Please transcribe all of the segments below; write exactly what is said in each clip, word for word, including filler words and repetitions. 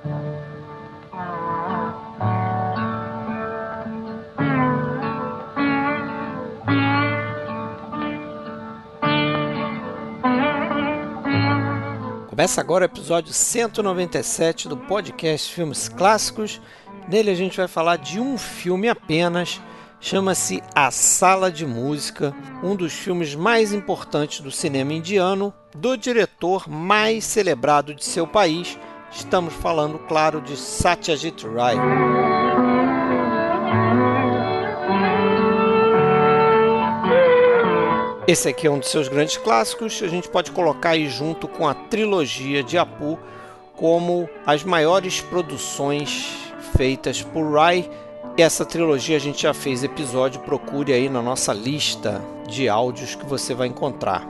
Começa agora o episódio cento e noventa e sete do podcast Filmes Clássicos. Nele a gente vai falar de um filme apenas, chama-se A Sala de Música, um dos filmes mais importantes do cinema indiano, do diretor mais celebrado de seu país. Estamos falando, claro, de Satyajit Ray. Esse aqui é um dos seus grandes clássicos, a gente pode colocar aí junto com a trilogia de Apu como as maiores produções feitas por Ray. Essa trilogia a gente já fez episódio, procure aí na nossa lista de áudios que você vai encontrar.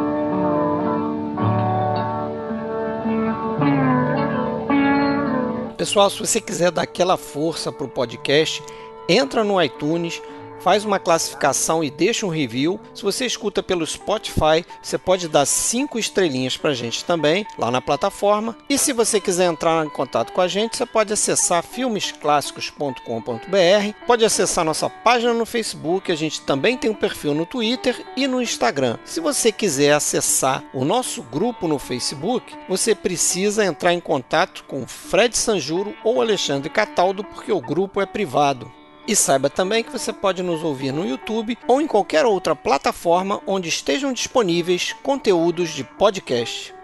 Pessoal, se você quiser dar aquela força para o podcast, entra no iTunes, faz uma classificação e deixa um review. Se você escuta pelo Spotify, você pode dar cinco estrelinhas para a gente também, lá na plataforma. E se você quiser entrar em contato com a gente, você pode acessar filmes clássicos ponto com ponto b r, pode acessar nossa página no Facebook, a gente também tem um perfil no Twitter e no Instagram. Se você quiser acessar o nosso grupo no Facebook, você precisa entrar em contato com Fred Sanjuro ou Alexandre Cataldo, porque o grupo é privado. E saiba também que você pode nos ouvir no YouTube ou em qualquer outra plataforma onde estejam disponíveis conteúdos de podcast.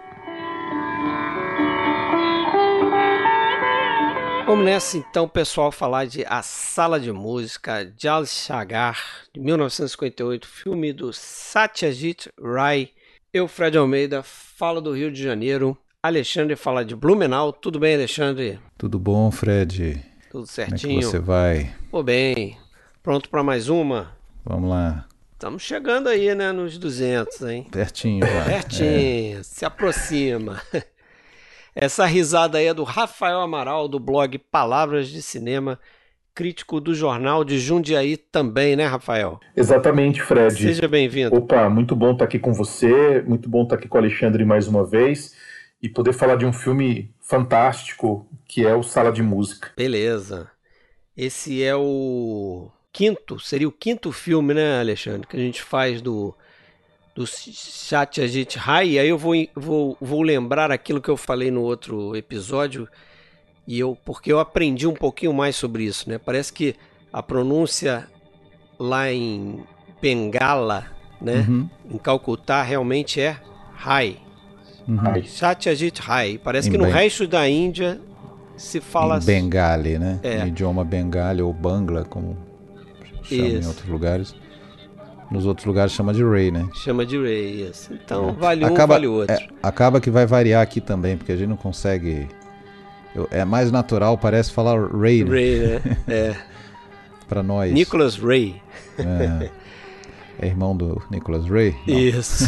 Vamos nessa então, pessoal, falar de A Sala de Música, Jal Shagar, de mil novecentos e cinquenta e oito, filme do Satyajit Ray. Eu, Fred Almeida, falo do Rio de Janeiro. Alexandre fala de Blumenau. Tudo bem, Alexandre? Tudo bom, Fred? Tudo certinho. Como é que você vai? Tô bem. Pronto para mais uma? Vamos lá. Estamos chegando aí, né, nos duzentos, hein? Pertinho já. Pertinho, é. Se aproxima. Essa risada aí é do Rafael Amaral, do blog Palavras de Cinema, crítico do Jornal de Jundiaí também, né, Rafael? Exatamente, Fred. Seja bem-vindo. Opa, muito bom estar aqui com você, muito bom estar aqui com o Alexandre mais uma vez e poder falar de um filme fantástico que é o Sala de Música. Beleza. Esse é o quinto, seria o quinto filme, né, Alexandre, que a gente faz do, do Satyajit Ray. E aí eu vou, vou, vou lembrar aquilo que eu falei no outro episódio, e eu, porque eu aprendi um pouquinho mais sobre isso, né? Parece que a pronúncia lá em Bengala, né, uhum. em Calcutá, realmente é Ray. Uhum. Satyajit Ray. Parece em que no ben... resto da Índia se fala... Em Bengali, né? É. No idioma Bengali ou Bangla, como chama em outros lugares. Nos outros lugares chama de Ray, né? Chama de Ray, isso. Então, é. vale um, acaba, vale outro. É, acaba que vai variar aqui também, porque a gente não consegue... Eu, é mais natural, parece falar Ray, né? Ray, né? É. Pra nós. Nicholas Ray. É, é irmão do Nicholas Ray? Não. Isso.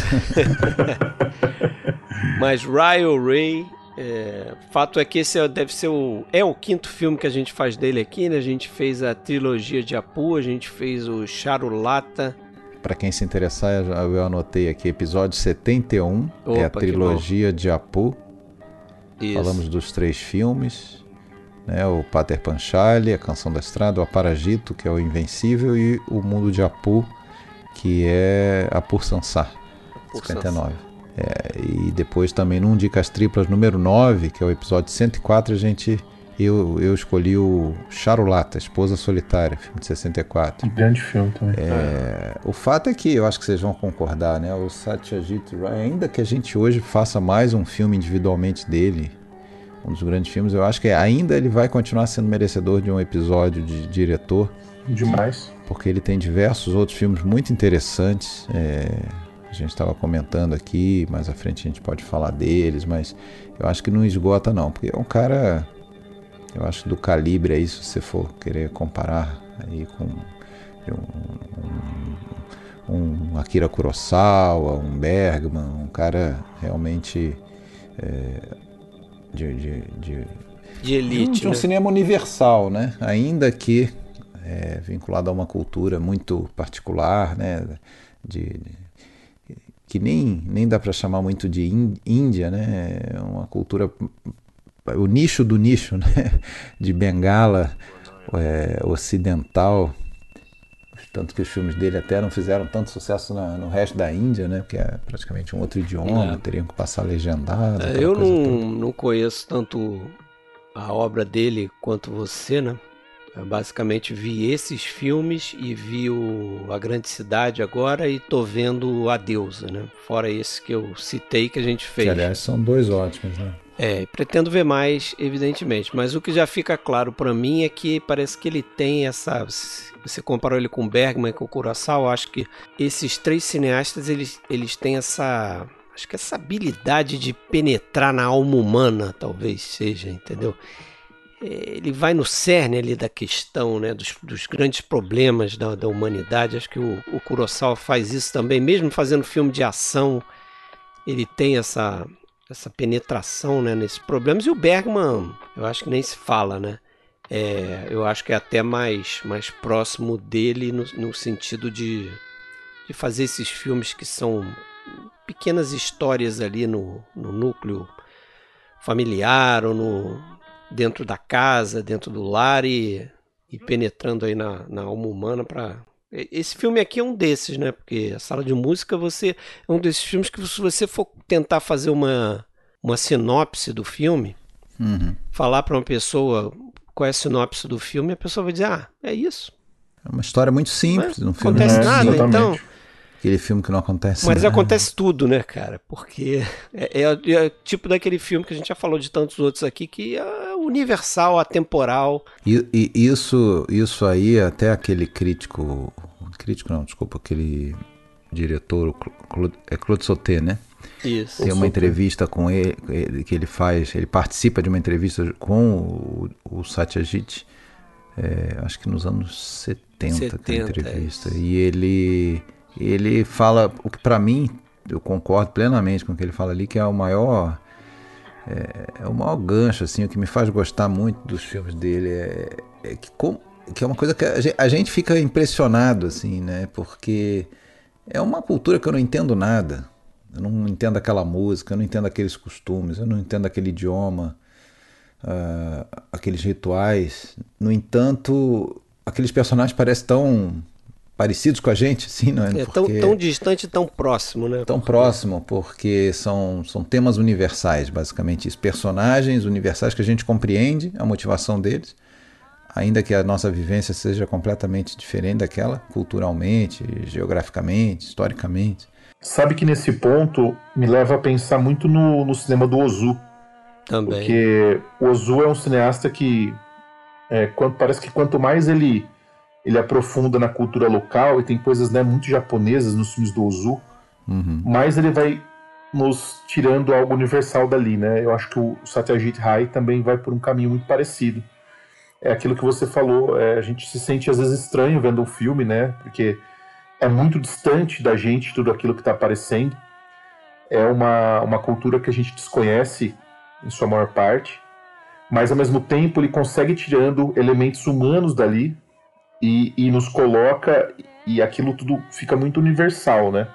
Mas Ray ou Ray, é, fato é que esse é, deve ser o, é o quinto filme que a gente faz dele aqui, né? A gente fez a trilogia de Apu, a gente fez o Charulata. Para quem se interessar, eu, eu anotei aqui, episódio setenta e um, Opa, é a trilogia de Apu. Isso. Falamos dos três filmes, né? O Pater Panchali, a Canção da Estrada, o Aparajito, que é o Invencível, e o Mundo de Apu, que é Apur Sansar, cinquenta e nove. É, e depois também no Dicas Triplas número nove, que é o episódio cento e quatro, a gente, eu, eu escolhi o Charulata, Esposa Solitária, filme de sessenta e quatro. Um grande filme também. É, o fato é que eu acho que vocês vão concordar, né? O Satyajit Ray, ainda que a gente hoje faça mais um filme individualmente dele, um dos grandes filmes, eu acho que ainda ele vai continuar sendo merecedor de um episódio de diretor. Demais. Porque ele tem diversos outros filmes muito interessantes. É, a gente estava comentando aqui, mais à frente a gente pode falar deles, mas eu acho que não esgota não, porque é um cara, eu acho, do calibre aí, se você for querer comparar aí com um, um, um Akira Kurosawa, um Bergman, um cara realmente é, de, de, de, de elite, de um, de um né? cinema universal, né? Ainda que é, vinculado a uma cultura muito particular, né? De, de que nem, nem dá para chamar muito de Índia, né? É uma cultura o nicho do nicho, né? De Bengala é, ocidental. Tanto que os filmes dele até não fizeram tanto sucesso na, no resto da Índia, né? Porque é praticamente um outro idioma, é. teriam que passar legendado. É, eu não, não conheço tanto a obra dele quanto você, né? Eu basicamente vi esses filmes e vi o A Grande Cidade agora e tô vendo A Deusa, né? Fora esse que eu citei que a gente fez. Que, aliás, são dois ótimos, né? É, pretendo ver mais, evidentemente, mas o que já fica claro para mim é que parece que ele tem essa... Você comparou ele com o Bergman e com o Kurosawa, eu acho que esses três cineastas, eles, eles têm essa... Acho que essa habilidade de penetrar na alma humana, talvez seja, entendeu? Ele vai no cerne ali da questão, né, dos, dos grandes problemas da, da humanidade. Acho que o, o Kurosawa faz isso também, mesmo fazendo filme de ação, ele tem essa... essa penetração, né, nesses problemas. E o Bergman, eu acho que nem se fala, né? É, eu acho que é até mais, mais próximo dele no, no sentido de, de fazer esses filmes que são pequenas histórias ali no, no núcleo familiar ou no, dentro da casa, dentro do lar e, e penetrando aí na, na alma humana para... Esse filme aqui é um desses, né? Porque A Sala de Música você é um desses filmes que, se você for tentar fazer uma, uma sinopse do filme, uhum. falar para uma pessoa qual é a sinopse do filme, a pessoa vai dizer, ah, é isso. É uma história muito simples. Não um filme acontece muito nada, simples. então... Aquele filme que não acontece Mas nada. acontece tudo, né, cara? Porque é, é, é tipo daquele filme que a gente já falou de tantos outros aqui, que é universal, atemporal. E, e isso, isso aí, até aquele crítico... Crítico não, desculpa, aquele diretor, o Claude, é Claude Sauté, né? Isso. Tem uma entrevista com ele, que ele faz, ele participa de uma entrevista com o, o Satyajit, é, acho que nos anos setenta, setenta tem a entrevista. É e ele, ele fala, o que para mim, eu concordo plenamente com o que ele fala ali, que é o maior... É, é o maior gancho, assim, o que me faz gostar muito dos filmes dele é, é que como que é uma coisa que a gente fica impressionado, assim, né? Porque é uma cultura que eu não entendo nada. Eu não entendo aquela música, eu não entendo aqueles costumes, eu não entendo aquele idioma, uh, aqueles rituais. No entanto, aqueles personagens parecem tão parecidos com a gente, assim, não é? É tão, tão distante e tão próximo, né? Tão próximo, porque são, são temas universais, basicamente isso. Personagens universais que a gente compreende a motivação deles, ainda que a nossa vivência seja completamente diferente daquela, culturalmente, geograficamente, historicamente. Sabe que nesse ponto me leva a pensar muito no, no cinema do Ozu. Também. Porque o Ozu é um cineasta que é, quanto, parece que quanto mais ele, ele aprofunda na cultura local, e tem coisas, né, muito japonesas nos filmes do Ozu, uhum. mais ele vai nos tirando algo universal dali, né? Eu acho que o Satyajit Ray também vai por um caminho muito parecido. É aquilo que você falou, é, a gente se sente às vezes estranho vendo o filme, né? Porque é muito distante da gente tudo aquilo que está aparecendo. É uma, uma cultura que a gente desconhece em sua maior parte, mas ao mesmo tempo ele consegue tirando elementos humanos dali e, e nos coloca, e aquilo tudo fica muito universal, né?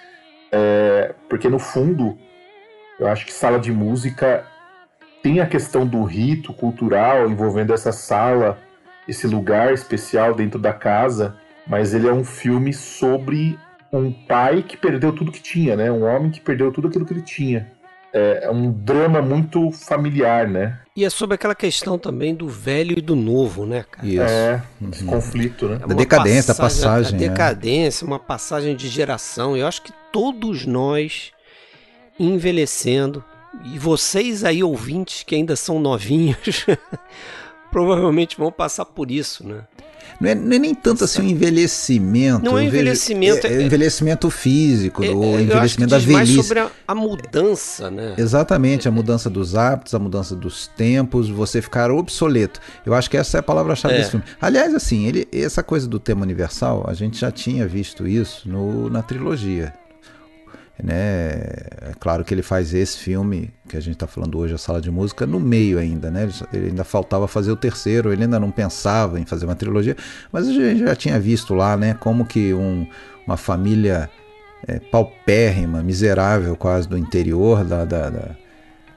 É, porque no fundo, eu acho que Sala de Música tem a questão do rito cultural envolvendo essa sala, esse lugar especial dentro da casa, mas ele é um filme sobre um pai que perdeu tudo que tinha, né? Um homem que perdeu tudo aquilo que ele tinha. É um drama muito familiar, né? E é sobre aquela questão também do velho e do novo, né, cara? Isso. É, esse uhum. conflito, né? Da decadência, da passagem. A decadência, é. Uma passagem de geração. Eu acho que todos nós, envelhecendo, e vocês aí, ouvintes, que ainda são novinhos, provavelmente vão passar por isso, né? Não é, não é nem tanto assim o um envelhecimento. Não é envelhecimento. Vejo, é, é, é envelhecimento físico, é, o é, envelhecimento da velhice. Mais sobre a, a mudança, né? Exatamente, a mudança dos hábitos, a mudança dos tempos, você ficar obsoleto. Eu acho que essa é a palavra-chave é. desse filme. Aliás, assim, ele, essa coisa do tema universal, a gente já tinha visto isso no, na trilogia. Né? É claro que ele faz esse filme que a gente está falando hoje, A Sala de Música, no meio ainda, né? Ele ainda faltava fazer o terceiro, ele ainda não pensava em fazer uma trilogia, mas a gente já tinha visto lá, né? Como que um, uma família é, paupérrima, miserável quase do interior da, da, da,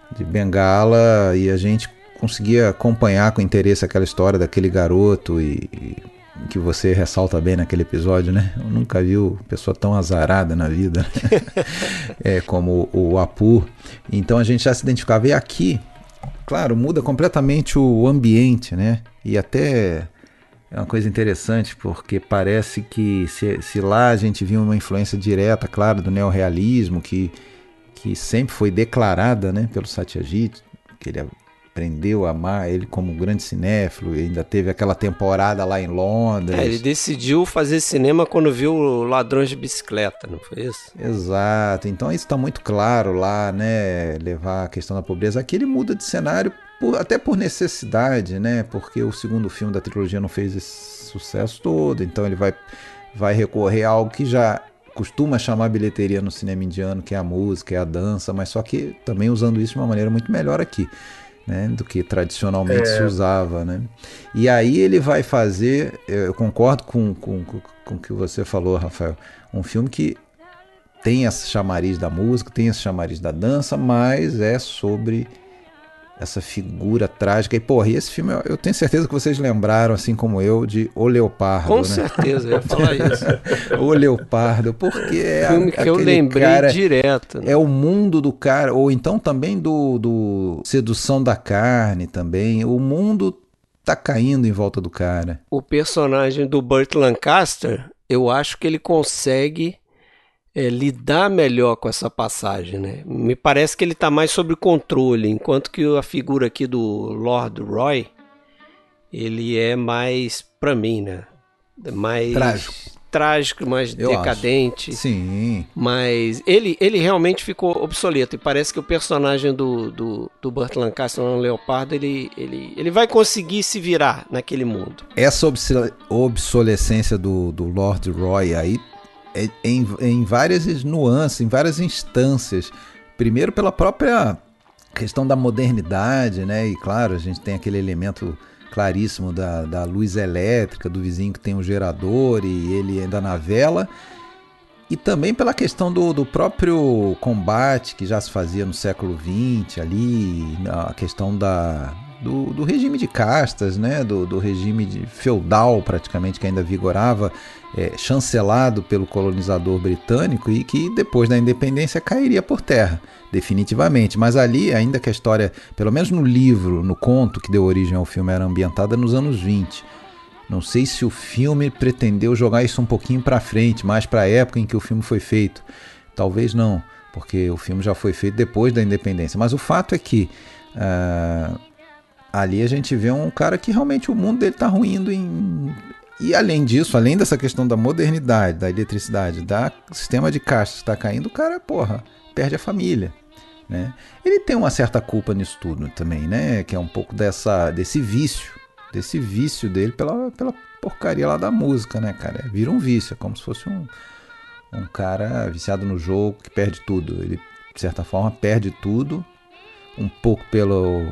de Bengala, e a gente conseguia acompanhar com interesse aquela história daquele garoto e, e que você ressalta bem naquele episódio, né? Eu nunca vi uma pessoa tão azarada na vida, né? É, como o, o Apu. Então a gente já se identificava. E aqui, claro, muda completamente o ambiente, né? E até é uma coisa interessante, porque parece que se, se lá a gente viu uma influência direta, claro, do neorrealismo, que, que sempre foi declarada, né, pelo Satyajit, que ele aprendeu a amar ele como um grande cinéfilo, e ainda teve aquela temporada lá em Londres. É, ele decidiu fazer cinema quando viu Ladrões de Bicicleta, não foi isso? Exato, então isso está muito claro lá, né, levar a questão da pobreza. Aqui ele muda de cenário por, até por necessidade, né, porque o segundo filme da trilogia não fez esse sucesso todo, então ele vai, vai recorrer a algo que já costuma chamar bilheteria no cinema indiano, que é a música, é a dança, mas só que também usando isso de uma maneira muito melhor aqui, né, do que tradicionalmente é. se usava, né? E aí ele vai fazer, eu concordo com, com, com o que você falou, Rafael, um filme que tem esse chamariz da música, tem esse chamariz da dança, mas é sobre essa figura trágica. E, porra, e esse filme, eu tenho certeza que vocês lembraram, assim como eu, de O Leopardo. Com né? certeza, eu ia falar isso. O Leopardo, porque é filme que eu lembrei cara, direto. Né? É o mundo do cara, ou então também do, do Sedução da Carne também. O mundo tá caindo em volta do cara. O personagem do Burt Lancaster, eu acho que ele consegue É, lidar melhor com essa passagem, né? Me parece que ele está mais sob controle, enquanto que a figura aqui do Lord Roy, ele é mais, para mim, né? Mais trágico, trágico mais Eu decadente. Acho. Sim. Mas ele, ele realmente ficou obsoleto, e parece que o personagem do, do, do Burt Lancaster, no Leopardo, ele, ele, ele vai conseguir se virar naquele mundo. Essa obsolescência do, do Lord Roy aí, Em, em várias nuances, em várias instâncias. Primeiro pela própria questão da modernidade, né? E claro, a gente tem aquele elemento claríssimo da, da luz elétrica, do vizinho que tem um gerador e ele ainda na vela. E também pela questão do, do próprio combate que já se fazia no século vinte ali, a questão da, do, do regime de castas, né? do, do regime de feudal praticamente que ainda vigorava, é, chancelado pelo colonizador britânico e que depois da independência cairia por terra, definitivamente. Mas ali, ainda que a história, pelo menos no livro, no conto que deu origem ao filme, era ambientada nos anos vinte. Não sei se o filme pretendeu jogar isso um pouquinho para frente, mais para a época em que o filme foi feito. Talvez não, porque o filme já foi feito depois da independência. Mas o fato é que uh, ali a gente vê um cara que realmente o mundo dele está ruindo em... E além disso, além dessa questão da modernidade, da eletricidade, da sistema de castas que está caindo, o cara, porra, perde a família, né? Ele tem uma certa culpa nisso tudo também, né? Que é um pouco dessa, desse vício, desse vício dele pela, pela porcaria lá da música, né, cara? Vira um vício, é como se fosse um, um cara viciado no jogo que perde tudo. Ele, de certa forma, perde tudo, um pouco pelo...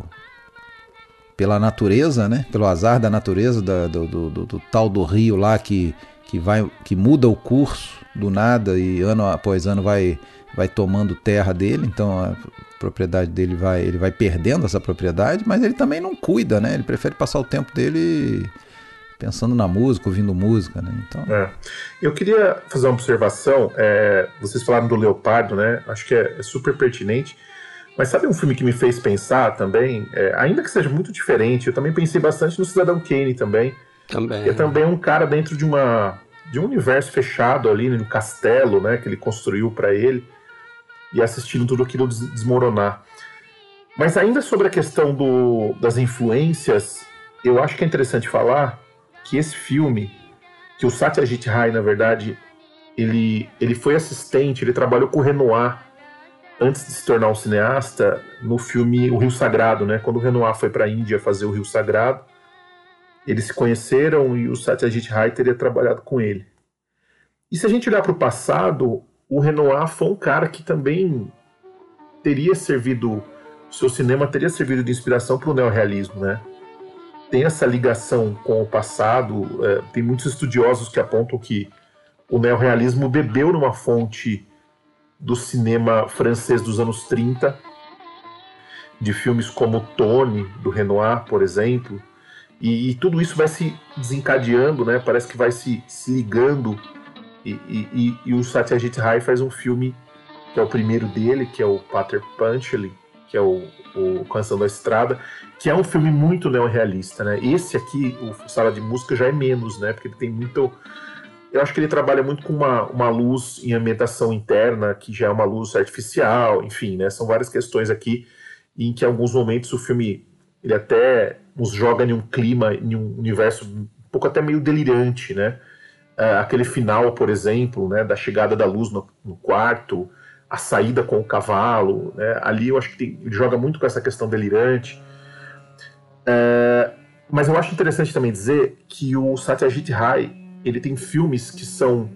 pela natureza, né? Pelo azar da natureza, da, do, do, do, do tal do rio lá que, que, vai, que muda o curso do nada e ano após ano vai, vai tomando terra dele, então a propriedade dele vai, ele vai perdendo essa propriedade, mas ele também não cuida, né? Ele prefere passar o tempo dele pensando na música, ouvindo música, né? Então... É. Eu queria fazer uma observação, é, vocês falaram do Leopardo, né? Acho que é, é super pertinente. Mas sabe um filme que me fez pensar também, é, ainda que seja muito diferente, eu também pensei bastante no Cidadão Kane também. Também. Que é também um cara dentro de, uma, de um universo fechado ali, no castelo, né, que ele construiu para ele, e assistindo tudo aquilo desmoronar. Mas ainda sobre a questão do, das influências, eu acho que é interessante falar que esse filme, que o Satyajit Ray, na verdade, ele, ele foi assistente, ele trabalhou com o Renoir, antes de se tornar um cineasta, no filme O Rio Sagrado, né? Quando o Renoir foi para a Índia fazer O Rio Sagrado, eles se conheceram e o Satyajit Ray teria trabalhado com ele. E se a gente olhar para o passado, o Renoir foi um cara que também teria servido, o seu cinema teria servido de inspiração para o neorrealismo, né? Tem essa ligação com o passado, é, tem muitos estudiosos que apontam que o neorrealismo bebeu numa fonte do cinema francês dos anos trinta, de filmes como Tony, do Renoir, por exemplo, e, e tudo isso vai se desencadeando, né? Parece que vai se, se ligando, e, e, e, e o Satyajit Ray faz um filme que é o primeiro dele, que é o Pater Panchali, que é o, o Canção da Estrada, que é um filme muito neorrealista, né? Esse aqui, o Sala de Música, já é menos, né? Porque ele tem muito... Eu acho que ele trabalha muito com uma, uma luz em ambientação interna, que já é uma luz artificial, enfim, né? São várias questões aqui em que, em alguns momentos, o filme ele até nos joga em um clima, em um universo um pouco até meio delirante, né? Uh, aquele final, por exemplo, né, da chegada da luz no, no quarto, a saída com o cavalo, né? Ali eu acho que tem, ele joga muito com essa questão delirante. Uh, mas eu acho interessante também dizer que o Satyajit Ray ele tem filmes que são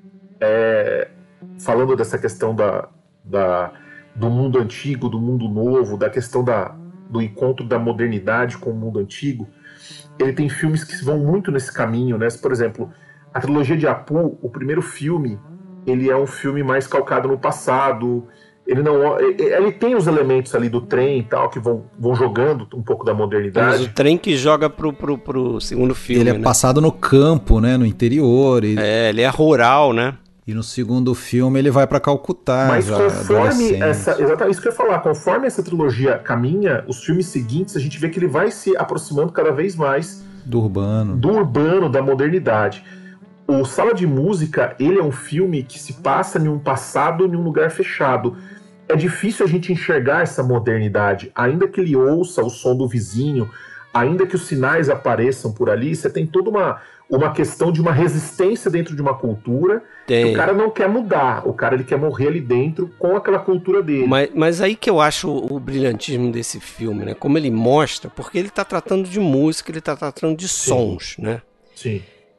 é, falando dessa questão da, da, do mundo antigo, do mundo novo, da questão da, do encontro da modernidade com o mundo antigo. Ele tem filmes que vão muito nesse caminho, né? Por exemplo, a trilogia de Apu, o primeiro filme, ele é um filme mais calcado no passado. Ele não, ele tem os elementos ali do trem e tal que vão, vão jogando um pouco da modernidade. Mas o trem que joga pro, pro, pro segundo filme. Ele é né? passado no campo, né, no interior. Ele... É, ele é rural, né? E no segundo filme ele vai para Calcutá. Mas conforme essa, exatamente isso que eu ia falar, conforme essa trilogia caminha, os filmes seguintes a gente vê que ele vai se aproximando cada vez mais do urbano, do urbano, da modernidade. O Sala de Música, ele é um filme que se passa em um passado, em um lugar fechado. É difícil a gente enxergar essa modernidade, ainda que ele ouça o som do vizinho, ainda que os sinais apareçam por ali, você tem toda uma, uma questão de uma resistência dentro de uma cultura, tem. Que o cara não quer mudar, o cara ele quer morrer ali dentro com aquela cultura dele. Mas, mas aí que eu acho o, o brilhantismo desse filme, né? Como ele mostra, porque ele está tratando de música, ele está tratando de Sim. sons, né? Sim.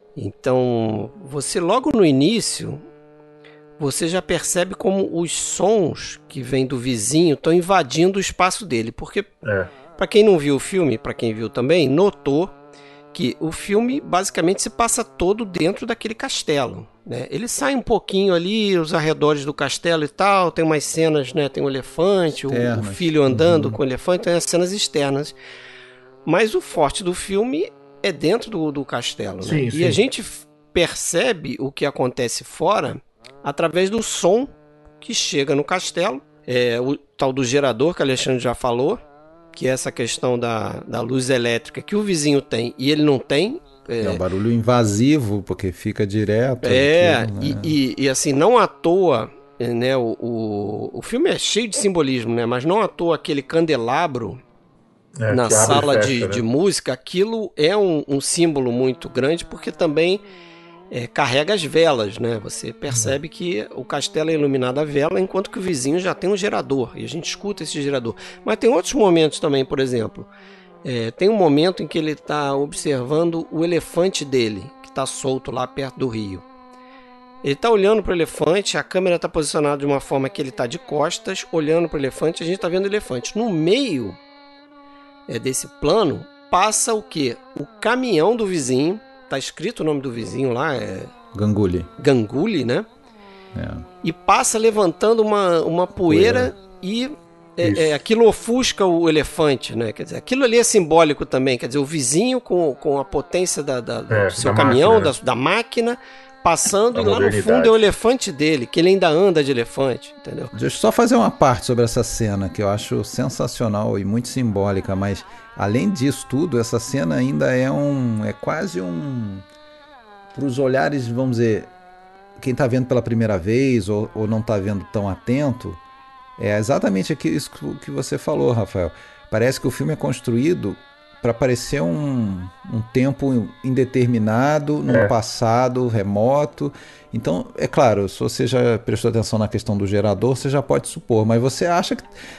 Então, você logo no início... você já percebe como os sons que vêm do vizinho estão invadindo o espaço dele. Porque, é. para quem não viu o filme, para quem viu também, notou que o filme basicamente se passa todo dentro daquele castelo. Né? Ele sai um pouquinho ali, os arredores do castelo e tal, tem umas cenas, né? Tem um elefante, o, o filho andando uhum. com o elefante, tem as cenas externas. Mas o forte do filme é dentro do, do castelo. Sim, né? sim. E a gente percebe o que acontece fora... através do som que chega no castelo, é, o tal do gerador que o Alexandre já falou, que é essa questão da, da luz elétrica que o vizinho tem e ele não tem. É, é um barulho invasivo, porque fica direto. É, aquilo, né? e, e, e assim, não à toa, né, o, o, o filme é cheio de simbolismo, né, mas não à toa aquele candelabro é, na sala fecha, de, né? de música, aquilo é um, um símbolo muito grande, porque também... É, carrega as velas, né? Você percebe que o castelo é iluminado a vela, enquanto que o vizinho já tem um gerador, e a gente escuta esse gerador. Mas tem outros momentos também, por exemplo, é, tem um momento em que ele está observando o elefante dele, que está solto lá perto do rio. Ele está olhando para o elefante, a câmera está posicionada de uma forma que ele está de costas, olhando para o elefante, a gente está vendo o elefante. No meio é, desse plano, passa o quê? O caminhão do vizinho. Tá escrito o nome do vizinho lá, é... Ganguly. Ganguly, né? É. E passa levantando uma, uma poeira, poeira. e é, é, aquilo ofusca o elefante, né? Quer dizer, aquilo ali é simbólico também, quer dizer, o vizinho com, com a potência da, da, é, do seu da caminhão, máquina, né? da, da máquina, passando, da e lá no fundo é o elefante dele, que ele ainda anda de elefante, entendeu? Deixa eu só fazer uma parte sobre essa cena, que eu acho sensacional e muito simbólica, mas além disso tudo, essa cena ainda é um, é quase um, para os olhares, vamos dizer, quem está vendo pela primeira vez ou, ou não está vendo tão atento, é exatamente aquilo que você falou, Rafael. Parece que o filme é construído para parecer um, um tempo indeterminado, num é. passado remoto. Então, é claro, se você já prestou atenção na questão do gerador, você já pode supor, mas você acha que...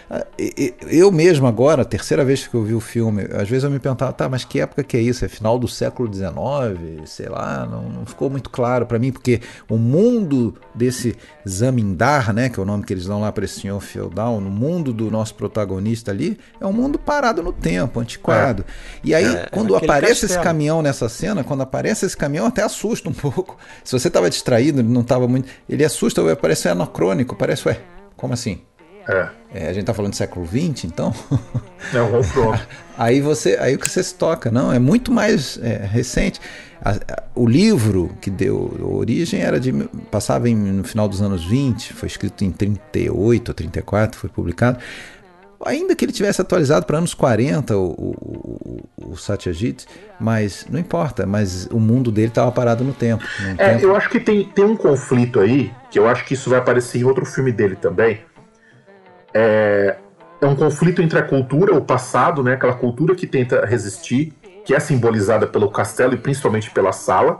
Eu mesmo agora, a terceira vez que eu vi o filme, às vezes eu me perguntava, tá, mas que época que é isso? É final do século dezenove? Sei lá, não, não ficou muito claro para mim, porque o mundo desse Zamindar, né, que é o nome que eles dão lá para esse senhor feudal, no mundo do nosso protagonista ali, é um mundo parado no tempo, antiquado. É. E aí, é, quando aparece castelo. esse caminhão nessa cena, quando aparece esse caminhão, até assusta um pouco. Se você estava distraído, não estava muito... Ele assusta, parece anacrônico, parece, ué, como assim? É. É, a gente tá falando do século vinte, então? É um confronto. aí você, aí o que você se toca, não, é muito mais é, recente. A, a, o livro que deu origem era de, passava em, no final dos anos vinte, foi escrito em trinta e oito ou trinta e quatro, foi publicado. Ainda que ele tivesse atualizado para anos quarenta, o, o, o, o Satyajit, mas não importa, mas o mundo dele estava parado no tempo. No é, tempo. Eu acho que tem, tem um conflito aí, que eu acho que isso vai aparecer em outro filme dele também. É, é um conflito entre a cultura, o passado, né, aquela cultura que tenta resistir, que é simbolizada pelo castelo e principalmente pela sala,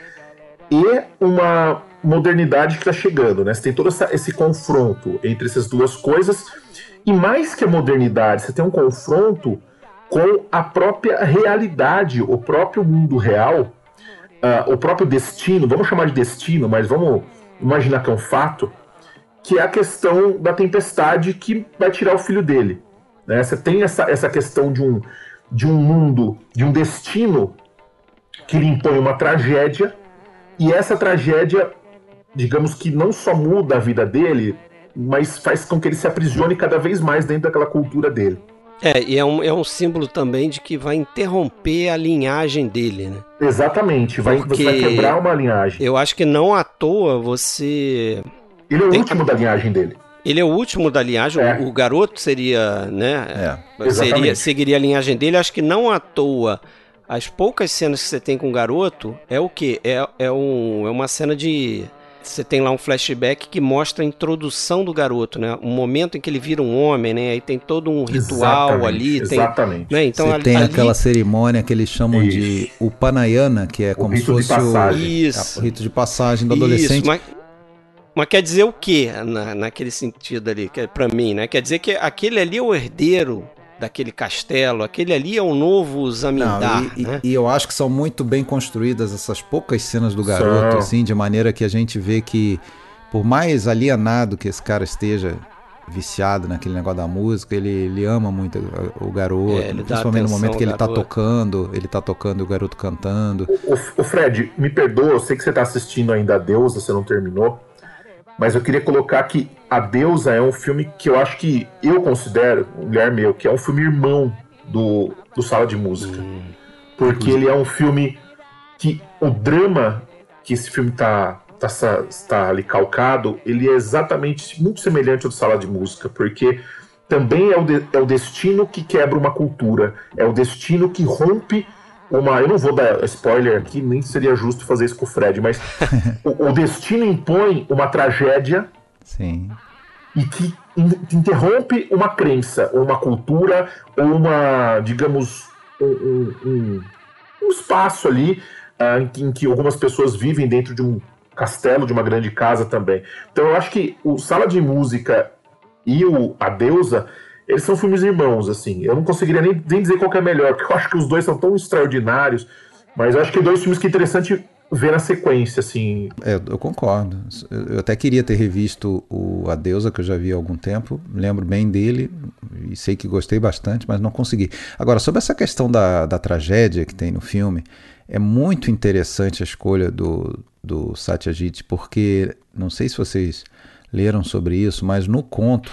e uma modernidade que está chegando, né? Você tem todo essa, esse confronto entre essas duas coisas, e mais que a modernidade, você tem um confronto com a própria realidade, o próprio mundo real, uh, o próprio destino, vamos chamar de destino, mas vamos imaginar que é um fato, que é a questão da tempestade que vai tirar o filho dele. Né? Você tem essa, essa questão de um, de um mundo, de um destino que lhe impõe uma tragédia, e essa tragédia, digamos que não só muda a vida dele, mas faz com que ele se aprisione cada vez mais dentro daquela cultura dele. É, e é um, é um símbolo também de que vai interromper a linhagem dele, né? Exatamente, vai, você vai quebrar uma linhagem. Eu acho que não à toa você... Ele é o Tem... último da linhagem dele. Ele é o último da linhagem, é. o, o garoto seria, né? É. Seria, seguiria a linhagem dele. Acho que não à toa, as poucas cenas que você tem com o garoto é o quê? É, é, um, é uma cena de... Você tem lá um flashback que mostra a introdução do garoto, né? Um momento em que ele vira um homem, né? Aí tem todo um ritual exatamente, ali. Tem, exatamente. Né? Então, Você ali, tem ali... aquela cerimônia que eles chamam Isso. de Upanayana, que é como se fosse o, Isso. o rito de passagem do adolescente. Isso, mas... Mas quer dizer o quê na, naquele sentido ali, que é pra mim, né? Quer dizer que aquele ali é o herdeiro daquele castelo, aquele ali é o novo Zamindar, Não, e, né? E, e eu acho que são muito bem construídas essas poucas cenas do garoto, São. assim, de maneira que a gente vê que, por mais alienado que esse cara esteja, viciado naquele negócio da música, ele, ele ama muito o garoto, é, principalmente no momento que ele tá tocando, ele tá tocando e o garoto cantando. O, o, o Fred, me perdoa, eu sei que você tá assistindo ainda a Deusa, você não terminou, mas eu queria colocar que A Deusa é um filme que eu acho que eu considero, um lugar meu, que é um filme irmão do, do Sala de Música. Hum. Porque ele é um filme que o drama que esse filme tá, tá, tá ali calcado, ele é exatamente muito semelhante ao do Sala de Música, porque também é o, de, é o destino que quebra uma cultura, é o destino que rompe uma... Eu não vou dar spoiler aqui, nem seria justo fazer isso com o Fred, mas o, o destino impõe uma tragédia. Sim. E que interrompe uma crença, ou uma cultura, ou uma, digamos, um, um, um espaço ali uh, em, que, em que algumas pessoas vivem dentro de um castelo, de uma grande casa também. Então eu acho que o Sala de Música e o A Deusa, eles são filmes irmãos, assim. Eu não conseguiria nem, nem dizer qual que é melhor, porque eu acho que os dois são tão extraordinários, mas eu acho que dois filmes que é interessante ver na sequência, assim. É, eu concordo. Eu até queria ter revisto o A Deusa, que eu já vi há algum tempo. Me lembro bem dele e sei que gostei bastante, mas não consegui. Agora, sobre essa questão da, da tragédia que tem no filme, é muito interessante a escolha do, do Satyajit, porque, não sei se vocês leram sobre isso, mas no conto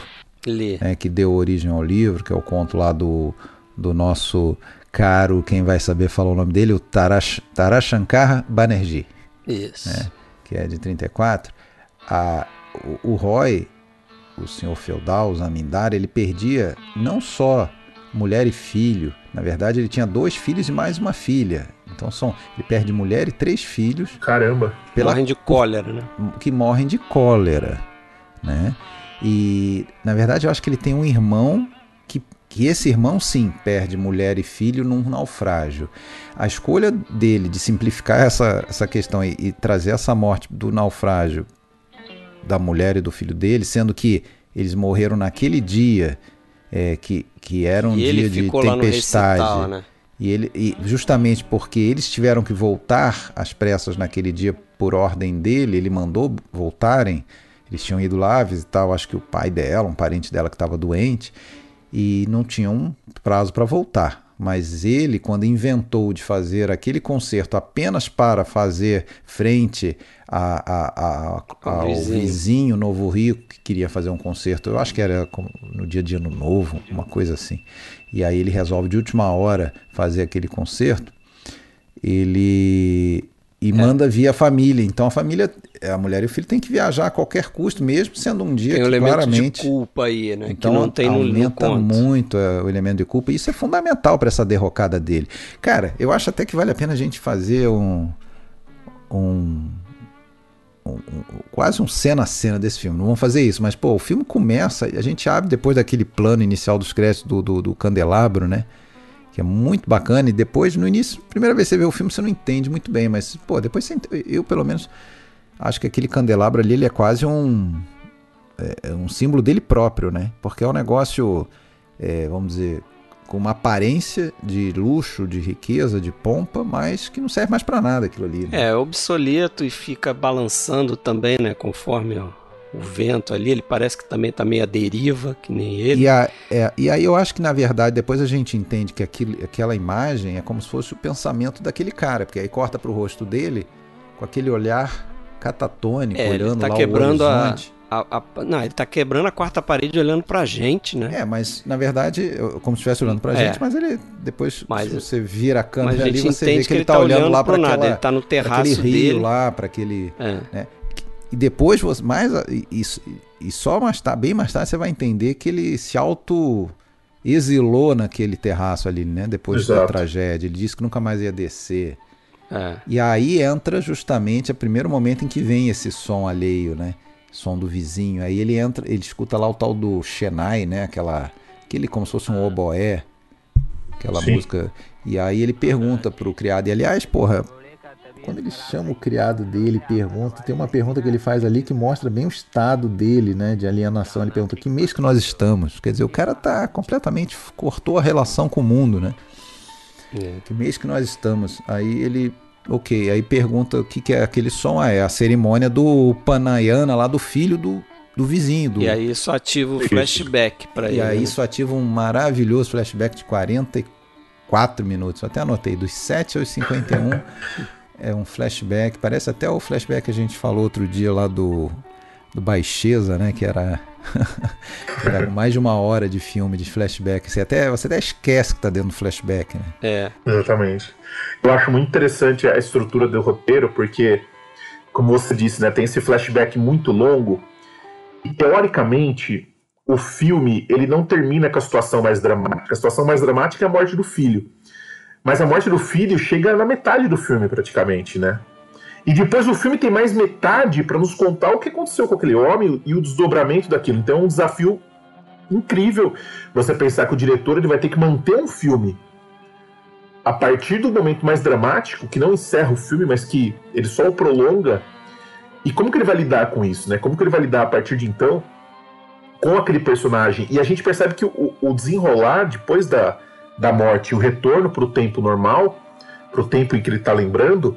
é, que deu origem ao livro, que é o conto lá do, do nosso... caro, quem vai saber falar o nome dele, o Tarash, Tarashankar Banerjee. Isso. Né, que é de trinta e quatro. A, o, o Roy, o senhor feudal, o Zamindar, ele perdia não só mulher e filho, na verdade ele tinha dois filhos e mais uma filha. Então são, ele perde mulher e três filhos. Caramba! Pela, morrem de cólera, né? Que morrem de cólera, né? E, na verdade, eu acho que ele tem um irmão que que esse irmão, sim, perde mulher e filho num naufrágio. A escolha dele de simplificar essa, essa questão e, e trazer essa morte do naufrágio da mulher e do filho dele, sendo que eles morreram naquele dia, é, que, que era um dia de tempestade. Recital, né? E, ele, e justamente porque eles tiveram que voltar às pressas naquele dia por ordem dele, ele mandou voltarem, eles tinham ido lá visitar, acho que o pai dela, um parente dela que estava doente, e não tinham prazo para voltar. mas ele, quando inventou de fazer aquele concerto apenas para fazer frente a, a, a, ao vizinho. vizinho Novo Rico, que queria fazer um concerto, eu acho que era no dia de Ano Novo, uma coisa assim, e aí ele resolve de última hora fazer aquele concerto, ele... E é. manda via família. Então a família, a mulher e o filho tem que viajar a qualquer custo, mesmo sendo um dia tem que um elemento claramente... de culpa aí, né? Então que não tem no, aumenta no muito é, o elemento de culpa. E isso é fundamental para essa derrocada dele. Cara, eu acho até que vale a pena a gente fazer um... um, um, um quase um cena a cena desse filme. Não vamos fazer isso, mas pô, o filme começa, a gente abre depois daquele plano inicial dos créditos do, do, do candelabro, né? Que é muito bacana, e depois, no início, primeira vez que você vê o filme, você não entende muito bem, mas, pô, depois você, eu, pelo menos, acho que aquele candelabro ali, ele é quase um, é, um símbolo dele próprio, né? Porque é um negócio, é, vamos dizer, com uma aparência de luxo, de riqueza, de pompa, mas que não serve mais para nada aquilo ali, né? É, obsoleto e fica balançando também, né, conforme... ó. O vento ali, ele parece que também tá meio à deriva, que nem ele. E, a, é, e aí eu acho que, na verdade, depois a gente entende que aquilo, aquela imagem é como se fosse o pensamento daquele cara, porque aí corta pro rosto dele com aquele olhar catatônico, é, olhando tá lá quebrando o horizonte. A, a, a, não, ele tá quebrando a quarta parede olhando pra gente, né? É, mas, na verdade, como se estivesse olhando pra é. gente, mas ele, depois, mas, se você vira a câmera ali, você vê que, que ele tá, tá olhando lá pra nada. aquela, ele tá no terraço rio dele. lá, pra aquele... É. Né? E depois, mais, e, e só mais tarde, bem mais tarde, você vai entender que ele se auto-exilou naquele terraço ali, né? Depois Exato. da tragédia. Ele disse que nunca mais ia descer. É. E aí entra justamente o primeiro momento em que vem esse som alheio, né? Som do vizinho. Aí ele entra, ele escuta lá o tal do Chennai, né? Aquela, aquele como se fosse um oboé. Aquela Sim. música. E aí ele pergunta pro criado. E aliás, porra... Quando ele chama o criado dele, pergunta, tem uma pergunta que ele faz ali que mostra bem o estado dele, né, de alienação. Ele pergunta, que mês que nós estamos? Quer dizer, o cara tá completamente, cortou a relação com o mundo, né? É. Que mês que nós estamos? Aí ele, ok, aí pergunta o que, que é aquele som. Ah, é a cerimônia do Panayana lá, do filho do, do vizinho. Do... E aí isso ativa o flashback para ele. E aí né? isso ativa um maravilhoso flashback de quarenta e quatro minutos. Eu até anotei, dos sete aos cinquenta e um... É um flashback, parece até o flashback que a gente falou outro dia lá do, do Baixeza, né? Que era, era mais de uma hora de filme, de flashback. Você até, você até esquece que tá dentro do flashback, né? É. Exatamente. Eu acho muito interessante a estrutura do roteiro, porque, como você disse, né? Tem esse flashback muito longo e, teoricamente, o filme ele não termina com a situação mais dramática. A situação mais dramática é a morte do filho. Mas a morte do filho chega na metade do filme, praticamente, né? E depois o filme tem mais metade para nos contar o que aconteceu com aquele homem e o desdobramento daquilo. Então é um desafio incrível você pensar que o diretor ele vai ter que manter um filme a partir do momento mais dramático, que não encerra o filme, mas que ele só o prolonga. E como que ele vai lidar com isso, né? Como que ele vai lidar a partir de então com aquele personagem? E a gente percebe que o, o desenrolar depois da... da morte, o retorno para o tempo normal, para o tempo em que ele está lembrando,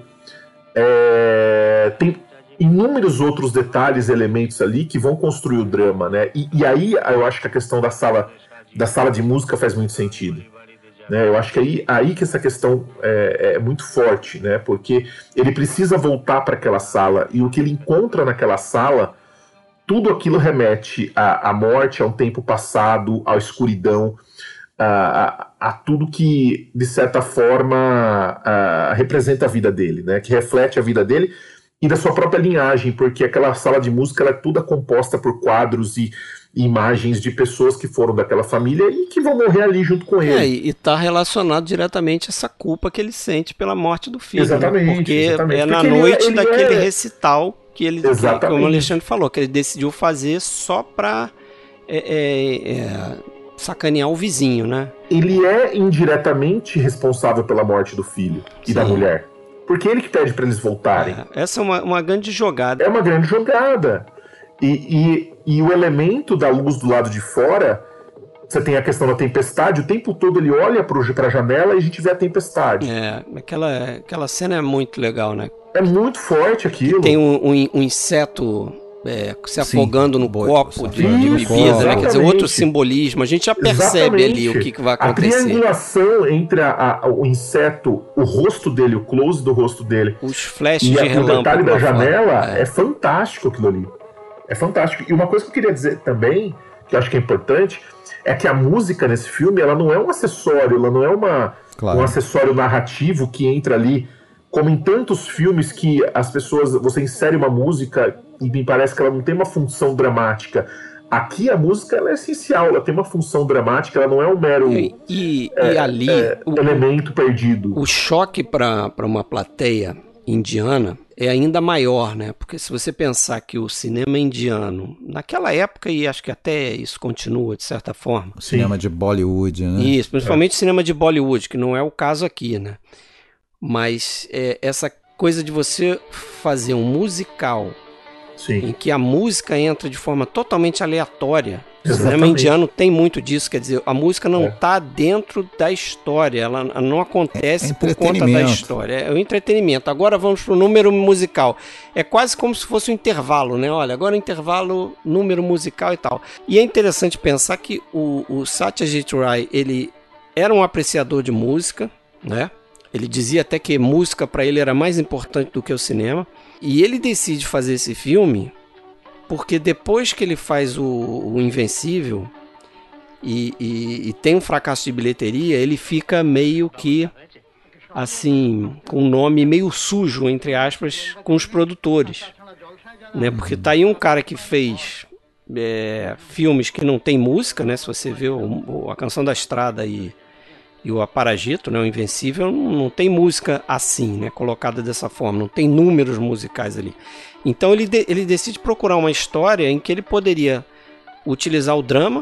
é... tem inúmeros outros detalhes, elementos ali que vão construir o drama, né? E, e aí eu acho que a questão da sala, da sala de música faz muito sentido, né? Eu acho que aí, aí que essa questão é, é muito forte, né? Porque ele precisa voltar para aquela sala e o que ele encontra naquela sala, tudo aquilo remete à, à morte, a um tempo passado, à escuridão, A, a, a tudo que, de certa forma, a, representa a vida dele, né? Que reflete a vida dele e da sua própria linhagem, porque aquela sala de música ela é toda composta por quadros e, e imagens de pessoas que foram daquela família e que vão morrer ali junto com ele. É, e está relacionado diretamente a essa culpa que ele sente pela morte do filho. Exatamente. Né? Porque exatamente. é na porque noite ele, ele daquele é... recital que ele, que, como o Alexandre falou, que ele decidiu fazer só para... É, é, é, sacanear o vizinho, né? Ele é indiretamente responsável pela morte do filho e Sim. da mulher. Porque é ele que pede para eles voltarem. É, essa é uma, uma grande jogada. É uma grande jogada. E, e, e o elemento da luz do lado de fora, você tem a questão da tempestade, o tempo todo ele olha para a janela e a gente vê a tempestade. É, aquela, aquela cena é muito legal, né? É muito forte aquilo. Tem um, um, um inseto é, se afogando Sim, no boi, copo de, Sim, de bebida, né? Quer dizer, outro simbolismo. A gente já percebe Exatamente. ali o que, que vai acontecer. A triangulação entre a, a, o inseto, o rosto dele, o close do rosto dele, os flashes e de a, relâmpago o detalhe da janela é. é fantástico aquilo ali. É fantástico. E uma coisa que eu queria dizer também, que eu acho que é importante, é que a música nesse filme, ela não é um acessório, ela não é uma, claro. um acessório narrativo que entra ali, como em tantos filmes que as pessoas, você insere uma música e me parece que ela não tem uma função dramática. Aqui a música ela é essencial, ela tem uma função dramática, ela não é um mero e, e, é, e ali, é, o, elemento perdido. O choque para uma plateia indiana é ainda maior, né? Porque se você pensar que o cinema indiano, naquela época, e acho que até isso continua de certa forma. O cinema Sim. de Bollywood, né? Isso, principalmente o é. cinema de Bollywood, que não é o caso aqui, né? Mas é, essa coisa de você fazer um musical Sim. em que a música entra de forma totalmente aleatória. Exatamente. O cinema indiano tem muito disso, quer dizer, a música não está é. dentro da história, ela não acontece é por conta da história, é o entretenimento. Agora vamos para o número musical. É quase como se fosse um intervalo, né? Olha, agora intervalo, número musical e tal. E é interessante pensar que o, o Satyajit Ray, ele era um apreciador de música, né? Ele dizia até que música para ele era mais importante do que o cinema. E ele decide fazer esse filme porque depois que ele faz o, o Invencível e, e, e tem um fracasso de bilheteria, ele fica meio que assim, com um nome meio sujo, entre aspas, com os produtores, né? Porque tá aí um cara que fez é, filmes que não tem música, né? Se você vê o, a Canção da Estrada e E o Aparagito, né, o Invencível, não, não tem música assim, né, colocada dessa forma, não tem números musicais ali. Então ele, de, ele decide procurar uma história em que ele poderia utilizar o drama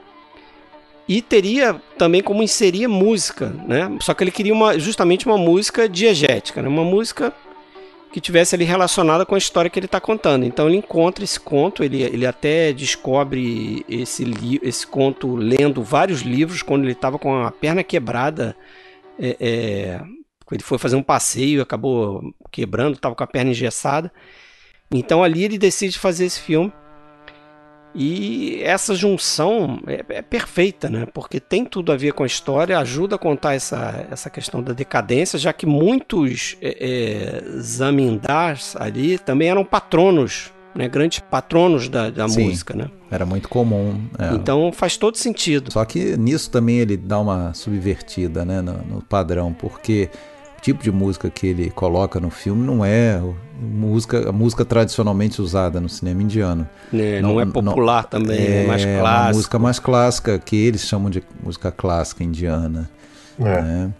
e teria também como inserir música, né? Só que ele queria uma, justamente uma música diegética, né, uma música que tivesse ali relacionada com a história que ele está contando. Então ele encontra esse conto, ele, ele até descobre esse, li, esse conto lendo vários livros quando ele estava com a perna quebrada. É, é, ele foi fazer um passeio e acabou quebrando, estava com a perna engessada. Então ali ele decide fazer esse filme. E essa junção é, é perfeita, né? Porque tem tudo a ver com a história, ajuda a contar essa, essa questão da decadência, já que muitos é, é, zamindars ali também eram patronos, né? Grandes patronos da, da Sim, música, né? Era muito comum. É. Então faz todo sentido. Só que nisso também ele dá uma subvertida, né? no, no padrão, porque o tipo de música que ele coloca no filme não é música, a música tradicionalmente usada no cinema indiano. É, não, não é popular não, também, é, é mais clássico. É uma música mais clássica, que eles chamam de música clássica indiana. É. Né?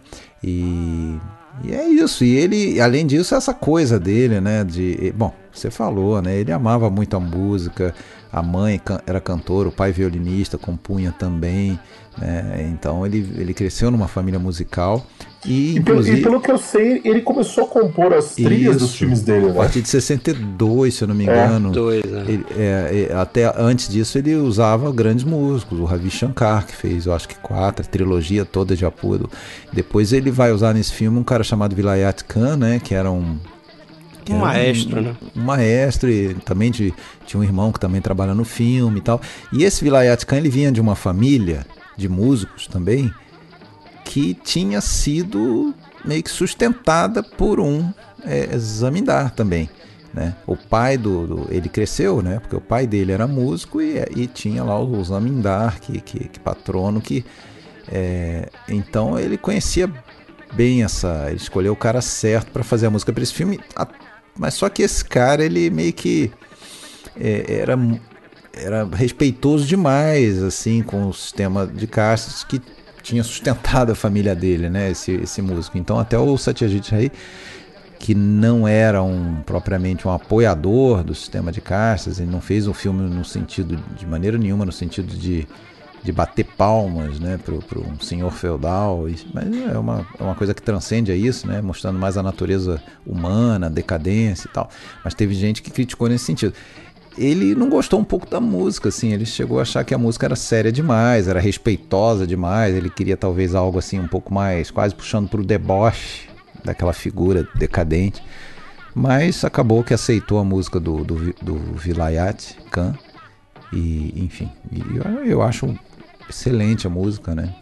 E, e é isso. E ele, além disso, essa coisa dele, né? De, bom, você falou, né? Ele amava muito a música, a mãe era cantora, o pai violinista, compunha também. Né? Então ele, ele cresceu numa família musical. E, e, pelo, e pelo que eu sei, ele começou a compor as trilhas isso, dos filmes dele, né? A partir de sessenta e dois, se eu não me engano. É. Dois, né? ele, é, é, até antes disso ele usava grandes músicos, o Ravi Shankar, que fez, eu acho que quatro, a trilogia toda de Apudo. Depois ele vai usar nesse filme um cara chamado Vilayat Khan, né? Que era um... Que um era maestro, um, né? Um maestro, e também de, tinha um irmão que também trabalha no filme e tal. E esse Vilayat Khan, ele vinha de uma família de músicos também, que tinha sido meio que sustentada por um é, zamindar também, né? O pai do, do... ele cresceu, né? Porque o pai dele era músico e, e tinha lá o zamindar, que, que, que patrono, que... É, então ele conhecia bem essa... Ele escolheu o cara certo para fazer a música para esse filme, mas só que esse cara, ele meio que é, era, era respeitoso demais, assim, com o sistema de castas que tinha sustentado a família dele, né, esse, esse músico. Então até o Satyajit Ray, que não era um, propriamente um apoiador do sistema de castas, ele não fez um filme no sentido, de maneira nenhuma, no sentido de, de bater palmas, né, para um senhor feudal, mas é uma, é uma coisa que transcende a isso, né, mostrando mais a natureza humana, a decadência e tal. Mas teve gente que criticou nesse sentido. Ele não gostou um pouco da música, assim, ele chegou a achar que a música era séria demais, era respeitosa demais, ele queria talvez algo assim um pouco mais, quase puxando para o deboche daquela figura decadente. mas acabou que aceitou a música do, do, do Vilayat Khan, e enfim, e eu, eu acho excelente a música, né?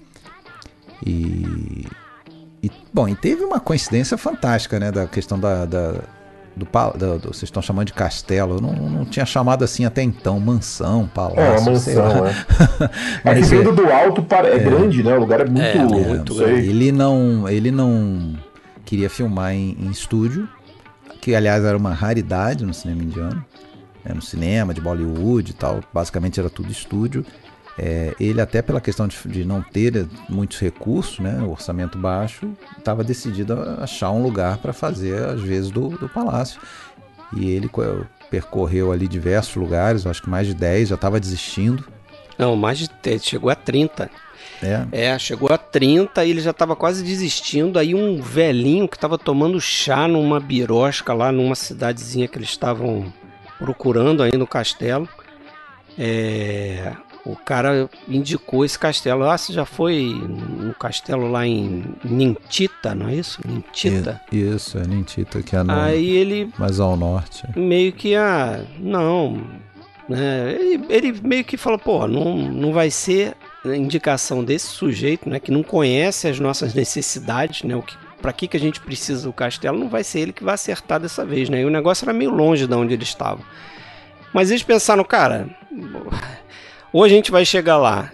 E, e bom, e teve uma coincidência fantástica, né, da questão da, da do, do, do vocês estão chamando de castelo, eu não, não tinha chamado assim até então, mansão, palácio. É, uma mansão, é. Mas é, vendo do alto é, é grande, né? O lugar é muito, é, muito grande. Ele não, ele não queria filmar em, em estúdio, que aliás era uma raridade no cinema indiano, né, no cinema de Bollywood e tal, basicamente era tudo estúdio. É, ele até pela questão de, de não ter muitos recursos, né, orçamento baixo, estava decidido a achar um lugar para fazer às vezes do, do palácio. E ele percorreu ali diversos lugares, acho que mais de dez, já estava desistindo. Não, mais de dez, chegou a trinta. É, é chegou a trinta e ele já estava quase desistindo. Aí um velhinho que estava tomando chá numa birosca lá numa cidadezinha que eles estavam procurando aí no castelo. É... O cara indicou esse castelo. Ah, você já foi no castelo lá em Nintita, não é isso? Nintita? Isso, é Nintita, que é no, aí ele mais ao norte. Meio que, ah, não... Né, ele, ele meio que falou, pô, não, não vai ser indicação desse sujeito, né, que não conhece as nossas necessidades, né, o que, pra que, que a gente precisa do castelo, não vai ser ele que vai acertar dessa vez, né, e o negócio era meio longe de onde ele estava. Mas eles pensaram, cara... Ou a gente vai chegar lá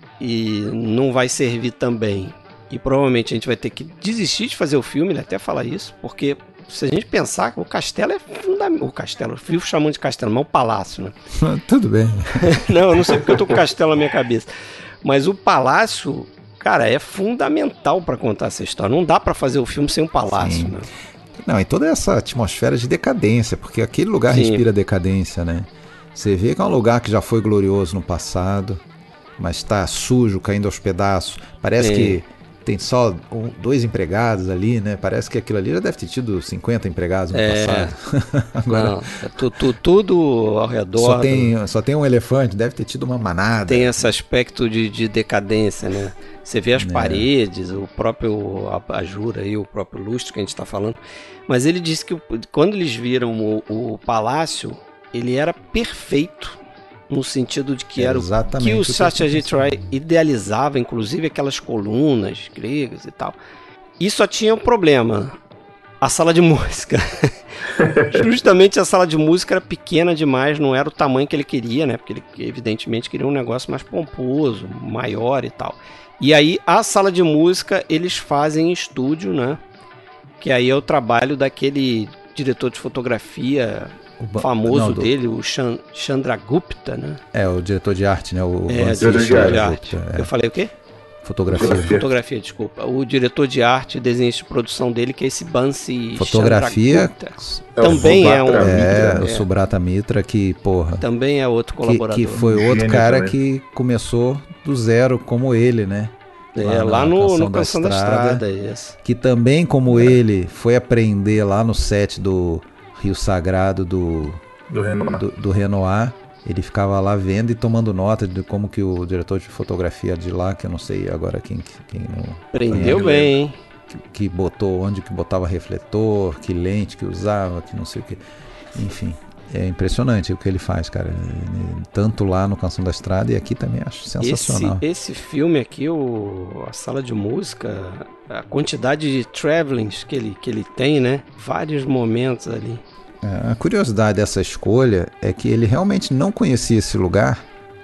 e não vai servir também, e provavelmente a gente vai ter que desistir de fazer o filme, ele até fala isso, porque se a gente pensar que o castelo é fundamental, o castelo, eu vivo chamando de castelo, mas é um palácio, né? Tudo bem. Não, eu não sei porque eu tô com o castelo na minha cabeça, mas o palácio, cara, é fundamental para contar essa história, não dá para fazer o filme sem um palácio, né? Não, e toda essa atmosfera de decadência, porque aquele lugar Sim. respira decadência, né? Você vê que é um lugar que já foi glorioso no passado, mas está sujo, caindo aos pedaços. Parece Sim. que tem só um, dois empregados ali, né? Parece que aquilo ali já deve ter tido cinquenta empregados no é. passado. Agora, Não, é tu, tu, tudo ao redor. Só tem, do... só tem um elefante, deve ter tido uma manada. Tem esse aspecto de, de decadência, né? Você vê as é. paredes, o próprio a, a jura aí, o próprio lustre que a gente está falando. Mas ele disse que quando eles viram o, o palácio, ele era perfeito, no sentido de que era, era o que o Satyajit Ray idealizava, inclusive aquelas colunas gregas e tal. E só tinha um problema, a sala de música. Justamente a sala de música era pequena demais, não era o tamanho que ele queria, né? Porque ele evidentemente queria um negócio mais pomposo, maior e tal. E aí a sala de música eles fazem em estúdio, né? Que aí é o trabalho daquele diretor de fotografia... O famoso não, do... dele, o Chandragupta, né? É, o diretor de arte, né? O é, diretor de arte. arte. É. Eu falei o quê? Fotografia. Fotografia. Fotografia, desculpa. O diretor de arte, desenhista de produção dele, que é esse Bansi Fotografia é também é um... É, o Subrata Mitra, que, porra... Também é outro colaborador. Que, que foi um outro cara também. Que começou do zero, como ele, né? É, lá, lá no Canção, no da, Canção Estrada, da Estrada, isso. Que também, como é. ele, foi aprender lá no set do... Rio Sagrado do, do, Renoir. do, do Renoir. Ele ficava lá vendo e tomando nota de como que o diretor de fotografia de lá, que eu não sei agora quem... quem não Prendeu conhece, bem, hein? Que, que botou, onde que botava refletor, que lente que usava, que não sei o que. Enfim, é impressionante o que ele faz, cara. Tanto lá no Canção da Estrada e aqui também acho sensacional. Esse, esse filme aqui, o, a sala de música, a quantidade de travelings que ele, que ele tem, né? Vários momentos ali. É, a curiosidade dessa escolha é que ele realmente não conhecia esse lugar,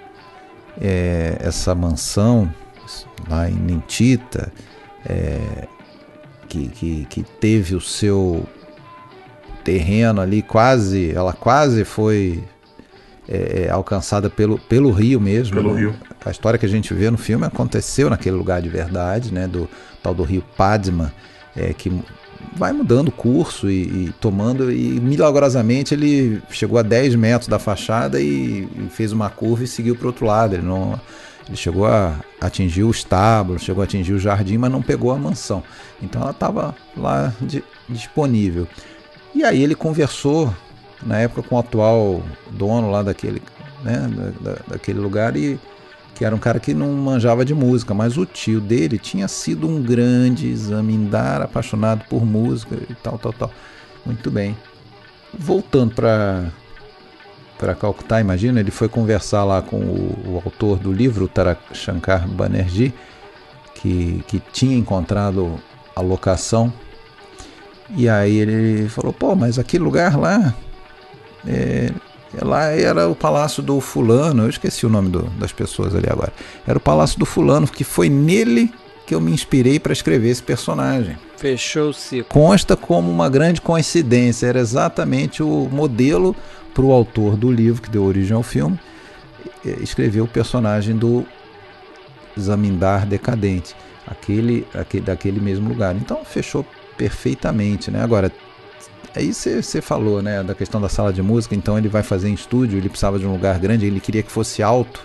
é, essa mansão lá em Nintita, é, que, que, que teve o seu terreno ali quase, ela quase foi é, alcançada pelo, pelo rio mesmo. Pelo né? rio. A história que a gente vê no filme aconteceu naquele lugar de verdade, né? Do tal do rio Padma, é, que vai mudando o curso e, e tomando, e milagrosamente ele chegou a dez metros da fachada e, e fez uma curva e seguiu para o outro lado. Ele, não, ele chegou a atingir o estábulo, chegou a atingir o jardim, mas não pegou a mansão. Então ela estava lá de, disponível. E aí ele conversou na época com o atual dono lá daquele, né, da, daquele lugar, e que era um cara que não manjava de música, mas o tio dele tinha sido um grande zamindar, apaixonado por música e tal, tal, tal. Muito bem. voltando para para Calcutá, imagina, ele foi conversar lá com o, o autor do livro, Tarak Shankar Banerjee, que, que tinha encontrado a locação, e aí ele falou, pô, mas aquele lugar lá, é, lá era o palácio do fulano, eu esqueci o nome do, das pessoas ali agora, era o palácio do fulano, que foi nele que eu me inspirei para escrever esse personagem. Fechou o ciclo. Consta como uma grande coincidência, era exatamente o modelo para o autor do livro que deu origem ao filme escrever o personagem do Zamindar decadente, aquele, aquele daquele mesmo lugar. Então fechou perfeitamente, né? Agora, aí você falou, né, da questão da sala de música. Então ele vai fazer em estúdio, ele precisava de um lugar grande, ele queria que fosse alto,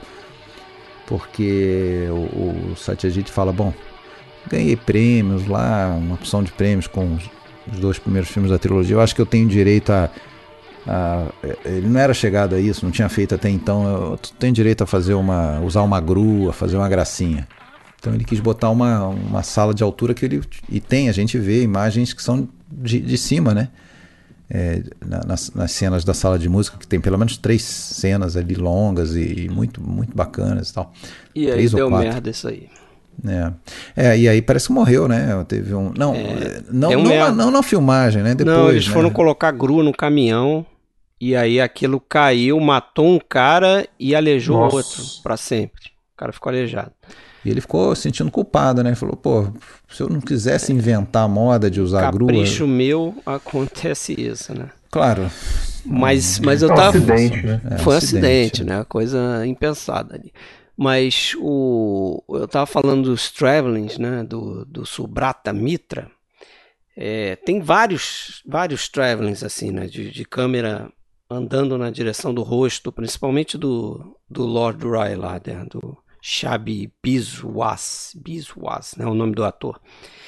porque o, o Satyajit fala, bom, ganhei prêmios lá, uma opção de prêmios com os, os dois primeiros filmes da trilogia, eu acho que eu tenho direito a Ah, ele não era chegado a isso, não tinha feito até então, eu tenho direito a fazer uma, usar uma grua, fazer uma gracinha. Então ele quis botar uma, uma sala de altura que ele, e tem, a gente vê imagens que são de, de cima, né? É, nas, nas cenas da sala de música, que tem pelo menos três cenas ali longas e, e muito, muito bacanas e tal. E aí deu merda isso aí. É. é, e aí parece que morreu, né? Teve um. Não, é, não, não, não, não na filmagem, né? Depois, não, eles né? foram colocar grua no caminhão. E aí aquilo caiu, matou um cara e aleijou o outro pra sempre. O cara ficou aleijado. E ele ficou se sentindo culpado, né? Ele falou, pô, se eu não quisesse inventar a moda de usar Capricho grua... Capricho meu, acontece isso, né? Claro. Mas, mas eu é um tava... acidente, né? Foi um é, acidente, acidente, né? Coisa impensada ali. Mas o... eu tava falando dos travelings, né? Do, do Subrata Mitra. É, tem vários, vários travelings, assim, né? De, de câmera... andando na direção do rosto, principalmente do, do Lord Rai lá, né? Do Shabi Biswas, Biswas, né? O nome do ator.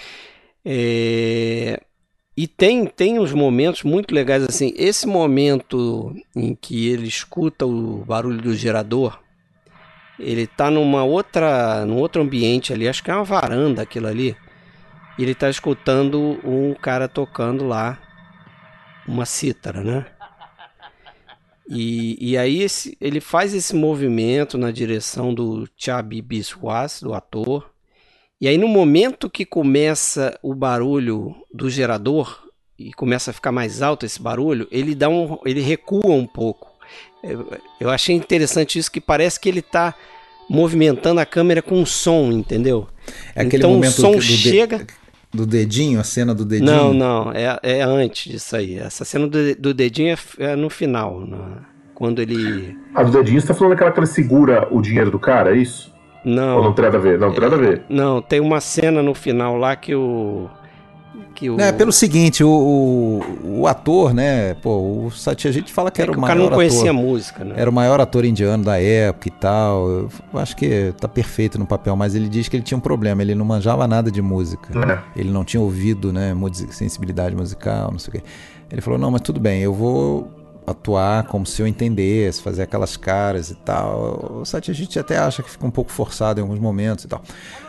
É... E tem, tem uns momentos muito legais, assim, esse momento em que ele escuta o barulho do gerador, ele tá numa outra, num outro ambiente ali, acho que é uma varanda aquilo ali, e ele tá escutando um cara tocando lá uma cítara, né? E, e aí esse, ele faz esse movimento na direção do Chabi Biswas, do ator. E aí no momento que começa o barulho do gerador, e começa a ficar mais alto esse barulho, ele, dá um, ele recua um pouco. Eu, eu achei interessante isso, que parece que ele está movimentando a câmera com som, entendeu? É aquele então momento o som do, chega... De, do dedinho, a cena do dedinho? Não, não, é, é antes disso aí. Essa cena do, do dedinho é, é no final, na, quando ele... A do dedinho, você tá falando daquela que ele segura o dinheiro do cara, é isso? Não. Ou não tem nada a ver? Não, tem nada a ver. Não, tem uma cena no final lá que o... Que o... É, pelo seguinte, o, o, o ator, né, pô, o Satyajit fala que é era que o o maior cara não conhecia ator, a música, né? Era o maior ator indiano da época e tal. Eu acho que tá perfeito no papel, mas ele diz que ele tinha um problema, ele não manjava nada de música. É. Ele não tinha ouvido, né, sensibilidade musical, não sei o quê. Ele falou, não, mas tudo bem, eu vou atuar como se eu entendesse, fazer aquelas caras e tal. O Satyajit até acha que fica um pouco forçado em alguns momentos e tal.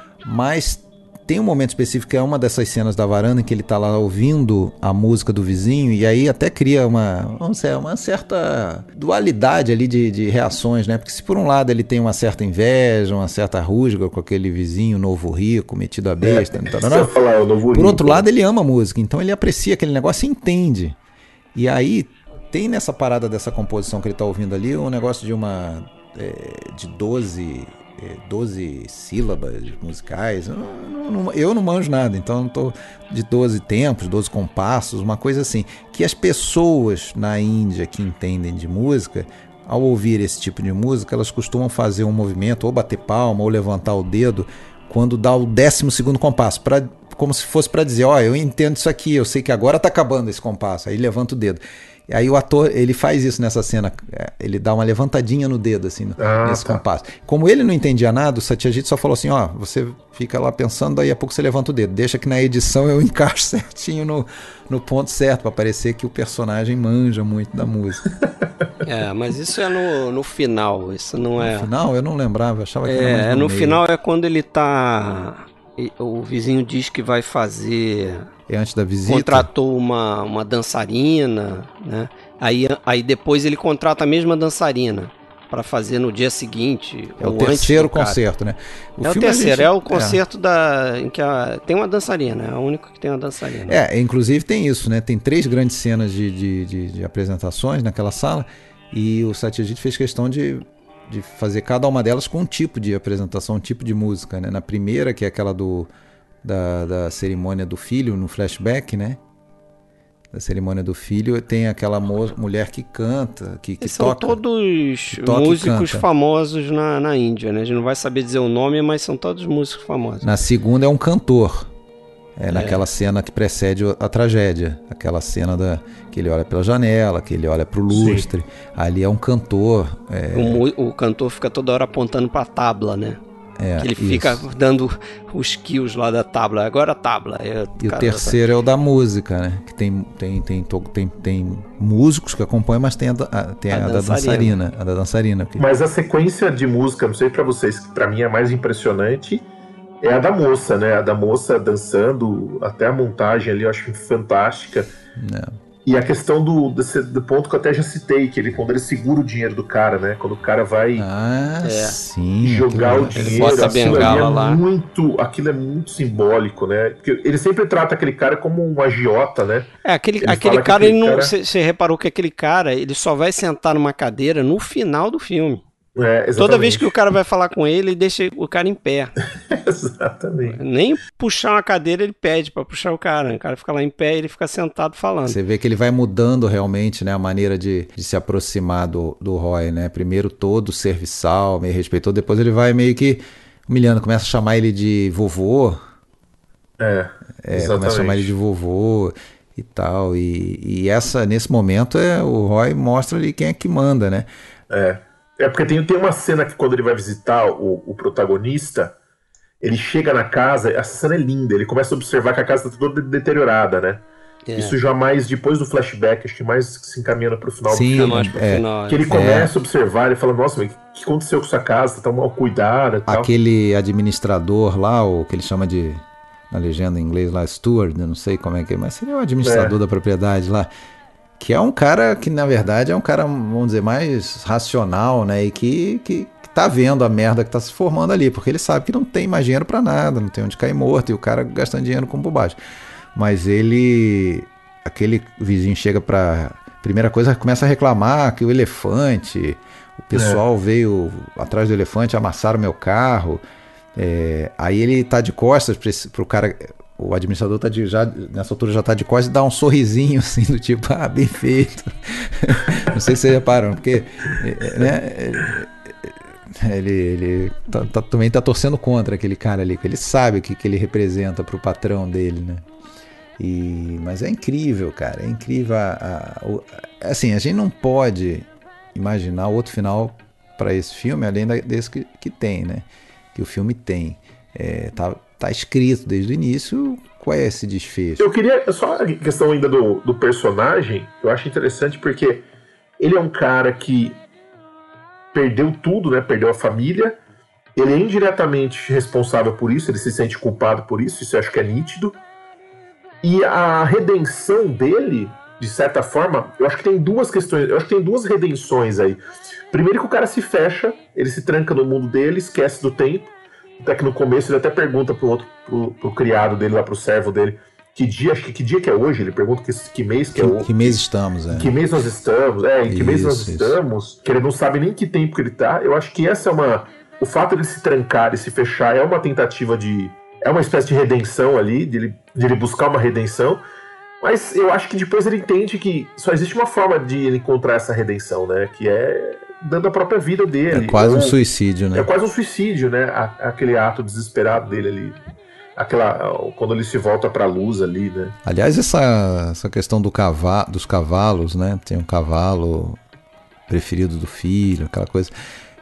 Mas tem um momento específico que é uma dessas cenas da varanda em que ele tá lá ouvindo a música do vizinho, e aí até cria uma, vamos dizer, uma certa dualidade ali de, de reações, né? Porque se por um lado ele tem uma certa inveja, uma certa rusga com aquele vizinho novo rico, metido a besta, é, então, não, falar, por rico. Outro lado ele ama a música, então ele aprecia aquele negócio e entende. E aí tem nessa parada dessa composição que ele tá ouvindo ali um negócio de uma é, de doze doze sílabas musicais. Eu não, não, eu não manjo nada, então eu tô de doze tempos, doze compassos, uma coisa assim, que as pessoas na Índia que entendem de música, ao ouvir esse tipo de música, elas costumam fazer um movimento, ou bater palma, ou levantar o dedo, quando dá o décimo segundo compasso, pra, como se fosse para dizer, ó, oh, eu entendo isso aqui, eu sei que agora tá acabando esse compasso, aí levanta o dedo. Aí o ator, ele faz isso nessa cena, ele dá uma levantadinha no dedo, assim, ah, nesse tá. compasso. Como ele não entendia nada, o Satyajit só falou assim, ó, você fica lá pensando, daí a pouco você levanta o dedo. Deixa que na edição eu encaixo certinho no, no ponto certo, para parecer que o personagem manja muito da música. É, mas isso é no, no final, isso não é... No final? Eu não lembrava, eu achava que é, era mais no no meio. final é quando ele tá... o vizinho diz que vai fazer... É antes da visita? Contratou uma, uma dançarina, né? Aí, aí depois ele contrata a mesma dançarina para fazer no dia seguinte. É o terceiro concerto, né? O é o terceiro, gente... é o concerto é. da, em que a, tem uma dançarina, é o único que tem uma dançarina. É, inclusive tem isso, né? Tem três grandes cenas de, de, de, de apresentações naquela sala e o Satyajit fez questão de, de fazer cada uma delas com um tipo de apresentação, um tipo de música, né? Na primeira, que é aquela do... Da, da cerimônia do filho, no flashback, né? Da cerimônia do filho, tem aquela mo- mulher que canta, que, que são toca. São todos toca músicos famosos na, na Índia, né? A gente não vai saber dizer o nome, mas são todos músicos famosos. Na segunda é um cantor. É, é. Naquela cena que precede a tragédia. Aquela cena da, que ele olha pela janela, que ele olha pro lustre. Sim. Ali é um cantor. É... O, o cantor fica toda hora apontando pra tábua, né? É, que ele fica isso. dando os kills lá da tábua. Agora a tábua. É, e o terceiro tá... é o da música, né? Que tem, tem, tem, tem, tem músicos que acompanham, mas tem a, a, tem a, a da dançarina. A da dançarina. Mas a sequência de música, não sei pra vocês, que pra mim é mais impressionante, é a da moça, né? A da moça dançando, até a montagem ali eu acho fantástica. Não. E a questão do, desse, do ponto que eu até já citei, que ele, quando ele segura o dinheiro do cara, né? Quando o cara vai ah, é. sim, jogar o dinheiro, bota a bengala é lá. muito, aquilo é muito simbólico, né? Porque ele sempre trata aquele cara como um agiota, né? É, aquele, aquele cara, aquele ele não. Você cara... reparou que aquele cara, ele só vai sentar numa cadeira no final do filme. É, toda vez que o cara vai falar com ele, ele deixa o cara em pé. Exatamente. Nem puxar uma cadeira ele pede pra puxar o cara. O cara fica lá em pé e ele fica sentado falando. Você vê que ele vai mudando realmente, né, a maneira de, de se aproximar do, do Roy, né? Primeiro todo serviçal, meio respeitoso, depois ele vai meio que humilhando, começa a chamar ele de vovô. É, é começa a chamar ele de vovô e tal. E, e essa, nesse momento é, o Roy mostra ali quem é que manda, né? É. É porque tem, tem uma cena que quando ele vai visitar o, o protagonista, ele chega na casa, essa cena é linda, ele começa a observar que a casa está toda deteriorada, né? É. Isso já mais depois do flashback, acho que mais se encaminhando para o final Sim, do filme. mais pro é. final, que ele começa é. a observar, ele fala, nossa, mas o que aconteceu com essa casa? Está tão mal cuidada e tal. Aquele administrador lá, o que ele chama de, na legenda em inglês lá, steward, eu não sei como é que é, mas seria o administrador é. da propriedade lá. Que é um cara que, na verdade, é um cara, vamos dizer, mais racional, né? E que, que, que tá vendo a merda que tá se formando ali. Porque ele sabe que não tem mais dinheiro pra nada, não tem onde cair morto. E o cara gastando dinheiro com bobagem. Mas ele... Aquele vizinho chega pra... Primeira coisa, começa a reclamar que o elefante... O pessoal é. veio atrás do elefante, amassaram meu carro. É, aí ele tá de costas pra esse, pro cara... O administrador tá de, já, nessa altura já tá de costas e dá um sorrisinho assim, do tipo, ah, bem feito. Não sei se vocês reparam, porque né, ele, ele tá, tá, também tá torcendo contra aquele cara ali, porque ele sabe o que, que ele representa pro patrão dele, né? E, mas é incrível, cara, é incrível. A, a, a, assim, a gente não pode imaginar outro final para esse filme, além da, desse que, que tem, né? Que o filme tem. É, tá, tá escrito desde o início qual é esse desfecho. Eu queria, só a questão ainda do, do personagem, eu acho interessante porque ele é um cara que perdeu tudo, né? Perdeu a família, ele é indiretamente responsável por isso, ele se sente culpado por isso, isso eu acho que é nítido. E a redenção dele, de certa forma, eu acho que tem duas questões, eu acho que tem duas redenções aí. Primeiro que o cara se fecha, ele se tranca no mundo dele, esquece do tempo. Até que no começo ele até pergunta pro outro, pro, pro criado dele lá, pro servo dele, que dia, acho que, que dia que é hoje? Ele pergunta que, que mês que, que é hoje. Que mês estamos, é. Em que mês nós estamos, é, em que isso, mês nós isso. estamos, que ele não sabe nem que tempo que ele tá. Eu acho que essa é uma... O fato de ele se trancar e se fechar é uma tentativa de... É uma espécie de redenção ali, de ele, de ele buscar uma redenção. Mas eu acho que depois ele entende que só existe uma forma de ele encontrar essa redenção, né? Que é dando a própria vida dele. É quase ou, um suicídio, né? É quase um suicídio, né? Aquele ato desesperado dele ali. Aquela, quando ele se volta para a luz ali, né? Aliás, essa, essa questão do cava, dos cavalos, né? Tem um cavalo preferido do filho, aquela coisa.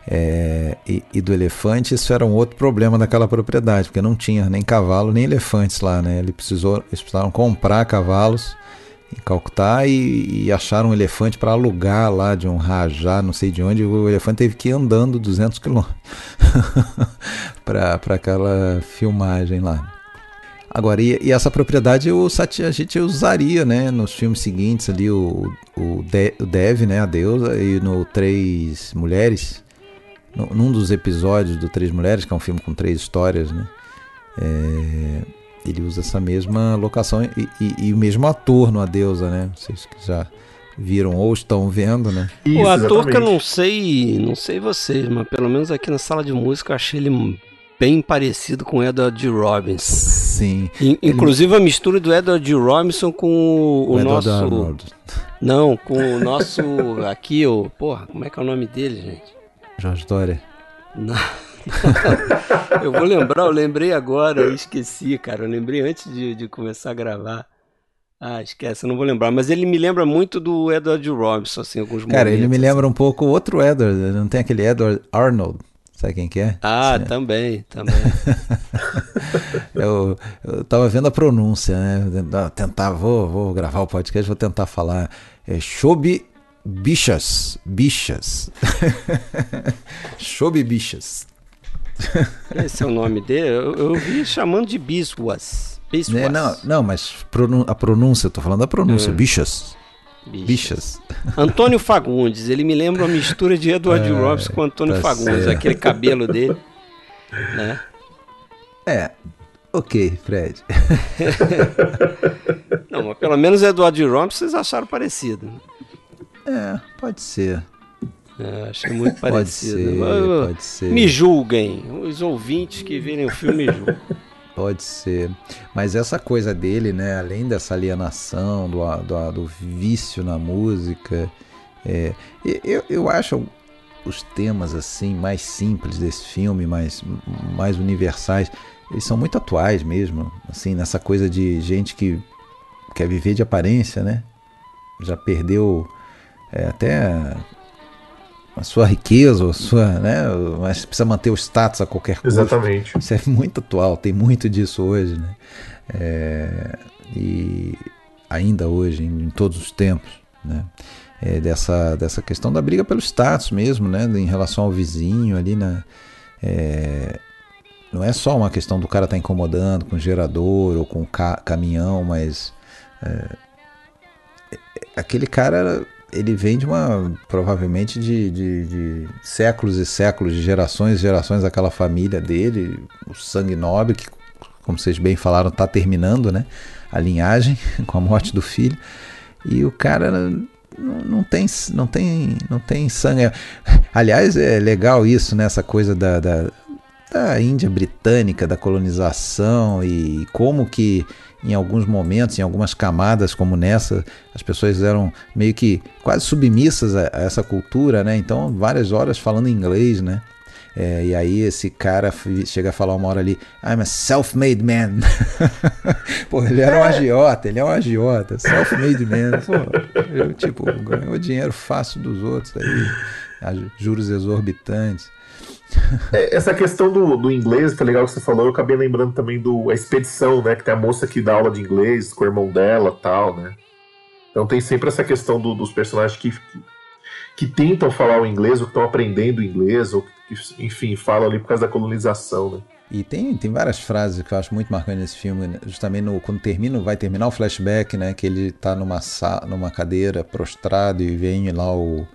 É, e, e do elefante, isso era um outro problema daquela propriedade, porque não tinha nem cavalo nem elefantes lá, né? Ele precisou, eles precisaram comprar cavalos em Calcutá e, e acharam um elefante para alugar lá de um rajá, não sei de onde. O elefante teve que ir andando duzentos quilômetros para aquela filmagem lá. Agora, e, e essa propriedade o Satyajit usaria, né, nos filmes seguintes ali, o, o, De, o Dev, né, a deusa, e no Três Mulheres, no, num dos episódios do Três Mulheres, que é um filme com três histórias, né, é, ele usa essa mesma locação e, e, e o mesmo ator no A Deusa, né, vocês que já viram ou estão vendo, né. Isso, o ator exatamente. Que eu não sei, não sei vocês, mas pelo menos aqui na sala de música eu achei ele bem parecido com o Edward G. Robinson. Sim. In, inclusive ele... a mistura do Edward G. Robinson com o, o nosso... Arnold. Não, com o nosso... Aqui, o... Porra, como é que é o nome dele, gente? Jorge Dória. Não. Eu vou lembrar, eu lembrei agora, eu esqueci, cara. Eu lembrei antes de, de começar a gravar. Ah, esquece, eu não vou lembrar. Mas ele me lembra muito do Edward G. Robinson, assim, alguns momentos. Cara, ele me lembra assim. Um pouco o outro Edward. Não tem aquele Edward Arnold? Sabe quem que é? Ah, Sim. também, também. eu, eu tava vendo a pronúncia, né? Tentar, vou, vou gravar o podcast, vou tentar falar. É Chobi Bichas. Bichas. Chobi Bichas. Esse é o nome dele? Eu, eu vi chamando de Biswas. Biswas. É, não, não, mas a pronúncia, eu tô falando da pronúncia. Hum. Bichas. Bichas. Bichas. Antônio Fagundes, ele me lembra uma mistura de Edward é, Robinson com Antônio tá Fagundes, certo. Aquele cabelo dele, né? É, ok, Fred. Não, mas pelo menos Edward Robinson vocês acharam parecido. É, pode ser. É, achei muito parecido. Pode ser, pode ser. Me julguem, os ouvintes que virem o filme me julguem. Pode ser, mas essa coisa dele, né, além dessa alienação, do, do, do vício na música, é, eu, eu acho os temas assim mais simples desse filme, mais, mais universais, eles são muito atuais mesmo, assim, nessa coisa de gente que quer viver de aparência, né, já perdeu é, até a sua riqueza, a sua, né, mas precisa manter o status a qualquer custo. Exatamente. Isso é muito atual, tem muito disso hoje, né? É, e ainda hoje, em, em todos os tempos, né? É, dessa, dessa questão da briga pelo status mesmo, né? Em relação ao vizinho ali, na, é, não é só uma questão do cara estar tá incomodando com o gerador ou com o ca- caminhão, mas é, aquele cara... ele vem de uma, provavelmente de, de, de séculos e séculos, de gerações e gerações daquela família dele, o sangue nobre, que, como vocês bem falaram, está terminando, né, a linhagem com a morte do filho, e o cara não, não, tem, não, tem, não tem sangue. Aliás, é legal isso, né, essa coisa da, da, da Índia britânica, da colonização, e como que em alguns momentos, em algumas camadas como nessa, as pessoas eram meio que quase submissas a, a essa cultura, né? Então, várias horas falando inglês, né? É, e aí esse cara chega a falar uma hora ali, I'm a self-made man. Pô, ele era um agiota, ele é um agiota, self-made man. Pô, eu, tipo, ganhou dinheiro fácil dos outros aí, juros exorbitantes. Essa questão do, do inglês, que é legal que você falou, eu acabei lembrando também do A Expedição, né? Que tem a moça que dá aula de inglês com o irmão dela e tal, né? Então tem sempre essa questão do, dos personagens que, que, que tentam falar o inglês, ou que estão aprendendo o inglês, ou que, enfim, falam ali por causa da colonização, né? E tem, tem várias frases que eu acho muito marcantes nesse filme, justamente no, quando termina, vai terminar o flashback, né? Que ele tá numa, numa cadeira prostrado e vem lá o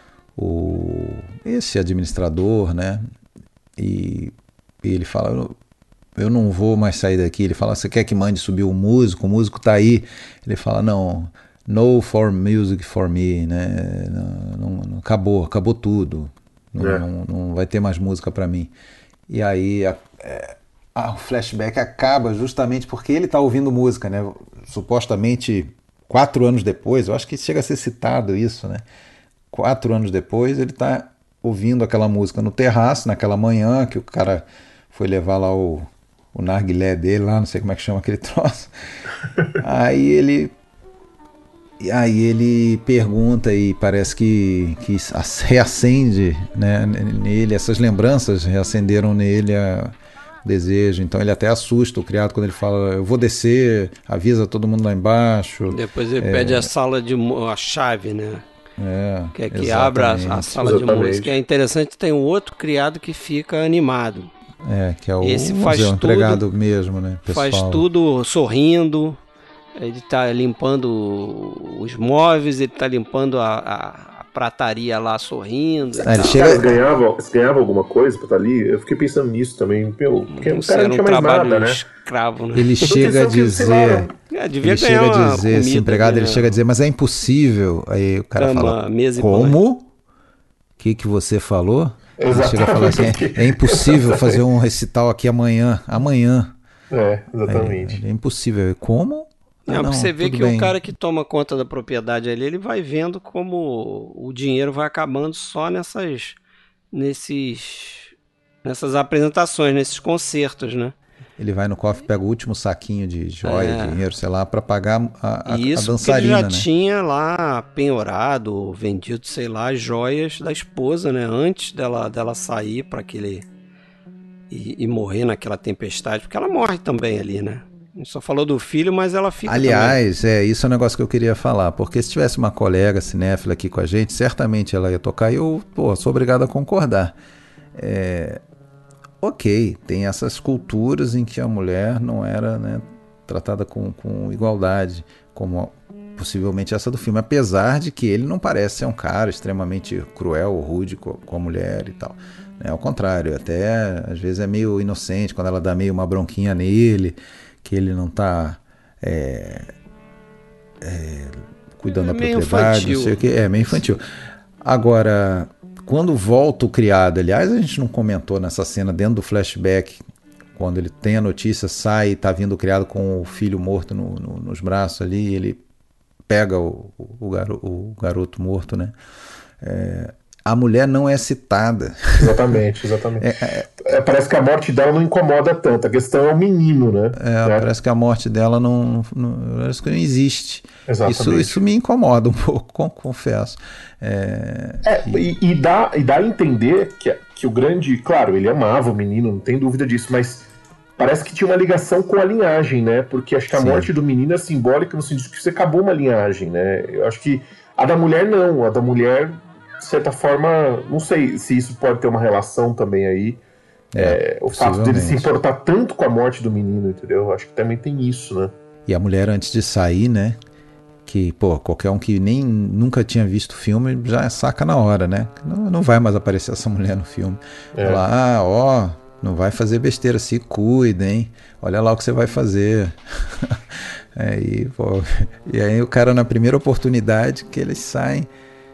O, esse administrador, né, e, e ele fala, eu, eu não vou mais sair daqui. Ele fala, você quer que mande subir o músico? O músico tá aí. Ele fala, não, no for music for me, né, não, não, não, acabou, acabou tudo, não, é. não, não vai ter mais música para mim. E aí a, a, o flashback acaba justamente porque ele tá ouvindo música, né, supostamente quatro anos depois, eu acho que chega a ser citado isso, né. Quatro anos depois, ele está ouvindo aquela música no terraço, naquela manhã que o cara foi levar lá o, o narguilé dele, lá, não sei como é que chama aquele troço. Aí ele, aí ele pergunta e parece que, que reacende, né, nele, essas lembranças reacenderam nele a, desejo. Então ele até assusta o criado quando ele fala, eu vou descer, avisa todo mundo lá embaixo. Depois ele é... pede a sala de a chave, né? É, que é que abre a, a sala exatamente. de música. É interessante, tem um outro criado que fica animado. É, que é o, Esse faz dizer, o tudo, empregado mesmo, né? Pessoal. Faz tudo sorrindo, ele tá limpando os móveis, ele tá limpando a, a, a prataria lá sorrindo. Ah, ele chega... Cara, ganhava, ganhava alguma coisa pra estar ali? Eu fiquei pensando nisso também, porque o cara não tinha mais nada, né? Escravo, né? Ele chega a dizer... É, devia ele chega a dizer, comida, esse empregado, né? ele chega a dizer, mas é impossível. Aí o cara Cama, fala, mesa e como? O que, que você falou? Ele chega a falar assim, é, é impossível fazer um recital aqui amanhã. Amanhã. É, exatamente. É, é impossível. Como? Não, Ah, não, você vê que bem. o cara que toma conta da propriedade ali, ele vai vendo como o dinheiro vai acabando só nessas, nesses, nessas apresentações, nesses concertos, né? Ele vai no cofre, pega o último saquinho de joia, é. dinheiro, sei lá, para pagar a, a, Isso, a dançarina, ele já né? tinha lá penhorado, vendido, sei lá, as joias da esposa, né? Antes dela, dela sair para aquele... E, e morrer naquela tempestade, porque ela morre também ali, né? A gente só falou do filho, mas ela fica Aliás, também. é, isso é um negócio que eu queria falar, porque se tivesse uma colega cinéfila aqui com a gente, certamente ela ia tocar e eu, pô, sou obrigado a concordar. É... Ok, tem essas culturas em que a mulher não era, né, tratada com, com igualdade, como possivelmente essa do filme, apesar de que ele não parece ser um cara extremamente cruel ou rude com, com a mulher e tal. Né? Ao contrário, até às vezes é meio inocente, quando ela dá meio uma bronquinha nele, que ele não está é, é, cuidando é da propriedade, infantil. Não sei o que, é meio infantil. Agora... Quando volta o criado, aliás, a gente não comentou nessa cena dentro do flashback, quando ele tem a notícia, sai e tá vindo o criado com o filho morto no, no, nos braços ali, ele pega o, o, garo, o garoto morto, né? É, a mulher não é citada. Exatamente, exatamente. É, é, parece que a morte dela não incomoda tanto, a questão é o menino, né? É, né? Parece que a morte dela não, não, parece que não existe. Exatamente. Isso, isso me incomoda um pouco, confesso. É, é, e... E, dá, e dá a entender que, que o grande... Claro, ele amava o menino, não tem dúvida disso, mas parece que tinha uma ligação com a linhagem, né? Porque acho que a Sim. morte do menino é simbólica no sentido que você acabou uma linhagem, né? Eu acho que a da mulher não, a da mulher... de certa forma, não sei se isso pode ter uma relação também aí. É, é, o fato dele se importar tanto com a morte do menino, entendeu? Acho que também tem isso, né? E a mulher, antes de sair, né? Que, pô, qualquer um que nem nunca tinha visto o filme já saca na hora, né? Não, não vai mais aparecer essa mulher no filme. É. Ela, ah, ó, não vai fazer besteira, se cuida, hein? Olha lá o que você vai fazer. é, e, pô, e aí o cara, na primeira oportunidade que eles saem,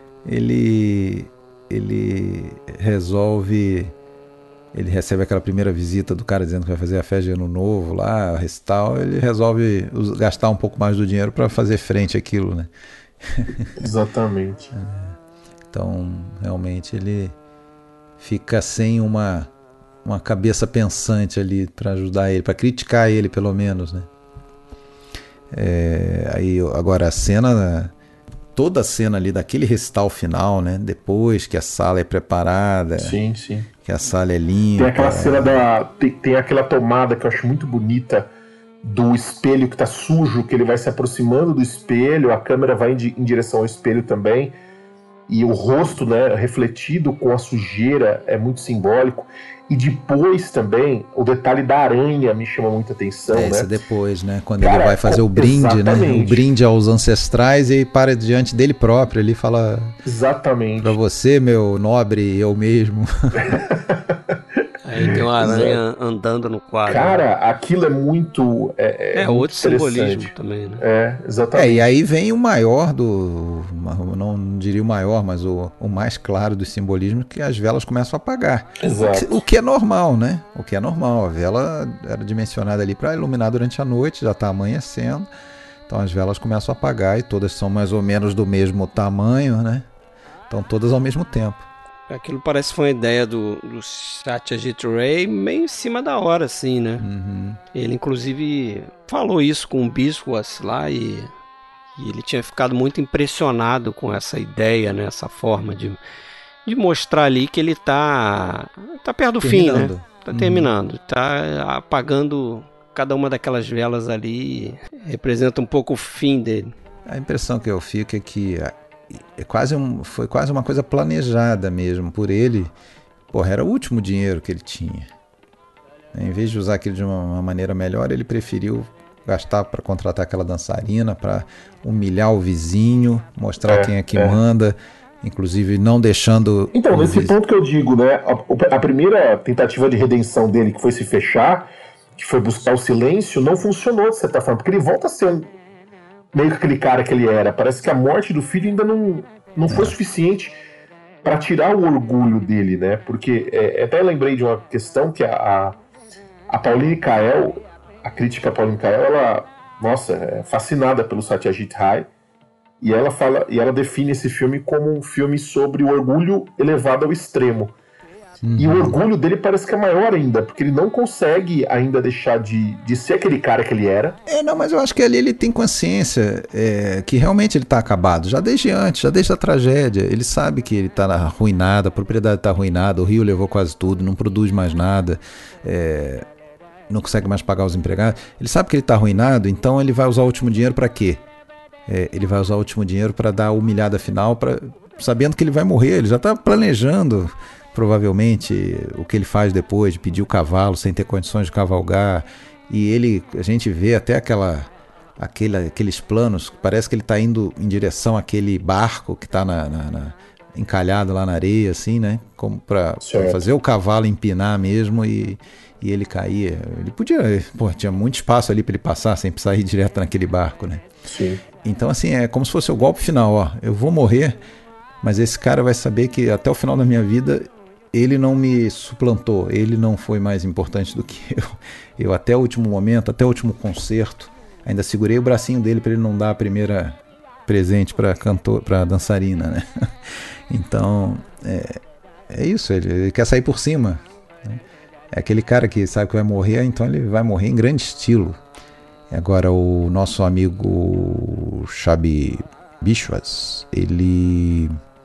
ele ele resolve, ele recebe aquela primeira visita do cara dizendo que vai fazer a festa de ano novo lá, recital, ele resolve gastar um pouco mais do dinheiro para fazer frente àquilo, né? Exatamente. Então, realmente ele fica sem uma uma cabeça pensante ali para ajudar ele, para criticar ele pelo menos, né? É, aí agora a cena toda a cena ali daquele recital final, né? Depois que a sala é preparada, sim, sim. que a sala é limpa. Tem aquela cena da... Tem, tem aquela tomada que eu acho muito bonita do espelho que tá sujo, que ele vai se aproximando do espelho, a câmera vai em, em direção ao espelho também, e o rosto, né, refletido com a sujeira é muito simbólico. E depois também, o detalhe da aranha me chama muita atenção, é, né? Isso depois, né? Quando Cara, ele vai fazer o brinde, exatamente. né? O brinde aos ancestrais e para diante dele próprio. Ele fala... Exatamente. Pra você, meu nobre, eu mesmo. Aí tem uma aranha andando no quadro. Cara, né? Aquilo é muito... É, é, é muito outro simbolismo também, né? É, exatamente. É, e aí vem o maior do... Não diria o maior, mas o, o mais claro do simbolismo, que as velas começam a apagar. Exato. O que, o que é normal, né? O que é normal. A vela era dimensionada ali para iluminar durante a noite, já está amanhecendo. Então as velas começam a apagar e todas são mais ou menos do mesmo tamanho, né? Então todas ao mesmo tempo. Aquilo parece que foi uma ideia do, do Satyajit Ray meio em cima da hora, assim, né? Uhum. Ele, inclusive, falou isso com o Biswas lá e, e ele tinha ficado muito impressionado com essa ideia, né? Essa forma de, de mostrar ali que ele tá, tá perto do Terminando. fim, né? Tá terminando. Hum. Tá apagando cada uma daquelas velas ali. Representa um pouco o fim dele. A impressão que eu fico é que é quase um, foi quase uma coisa planejada mesmo por ele. Porra, era o último dinheiro que ele tinha. Em vez de usar aquilo de uma, uma maneira melhor, ele preferiu gastar para contratar aquela dançarina, para humilhar o vizinho, mostrar é, quem é que é. manda, inclusive não deixando... Então, nesse viz... ponto que eu digo, né, a, a primeira tentativa de redenção dele, que foi se fechar, que foi buscar o silêncio, não funcionou, de certa forma, porque ele volta a ser um, meio que aquele cara que ele era. Parece que a morte do filho ainda não, não foi é. suficiente para tirar o orgulho dele, né, porque é, até lembrei de uma questão que a, a, a Pauline Kael... A crítica Pauline Kael, ela, nossa, é fascinada pelo Satyajit Ray, e ela fala, e ela define esse filme como um filme sobre o orgulho elevado ao extremo. Uhum. E o orgulho dele parece que é maior ainda, porque ele não consegue ainda deixar de, de ser aquele cara que ele era. É, não, mas eu acho que ali ele tem consciência é, que realmente ele está acabado, já desde antes, já desde a tragédia. Ele sabe que ele está arruinado, a propriedade está arruinada, o Rio levou quase tudo, não produz mais nada, é... não consegue mais pagar os empregados, ele sabe que ele está arruinado, então ele vai usar o último dinheiro para quê? É, ele vai usar o último dinheiro para dar a humilhada final, pra, sabendo que ele vai morrer, ele já está planejando provavelmente o que ele faz depois, de pedir o cavalo sem ter condições de cavalgar, e ele, a gente vê até aquela, aquele, aqueles planos, parece que ele está indo em direção àquele barco que está na, na, na, encalhado lá na areia, assim, né? Como para fazer o cavalo empinar mesmo e E ele caía, ele podia, pô, tinha muito espaço ali para ele passar sem precisar ir direto naquele barco, né? Sim. Então assim, é como se fosse o golpe final, ó, eu vou morrer, mas esse cara vai saber que até o final da minha vida ele não me suplantou, ele não foi mais importante do que eu. Eu até o último momento, até o último concerto, ainda segurei o bracinho dele para ele não dar a primeira presente para cantor, para dançarina, né? Então, é, é isso, ele, ele quer sair por cima, né? É aquele cara que sabe que vai morrer, então ele vai morrer em grande estilo. Agora, o nosso amigo Chubby Bichwas, ele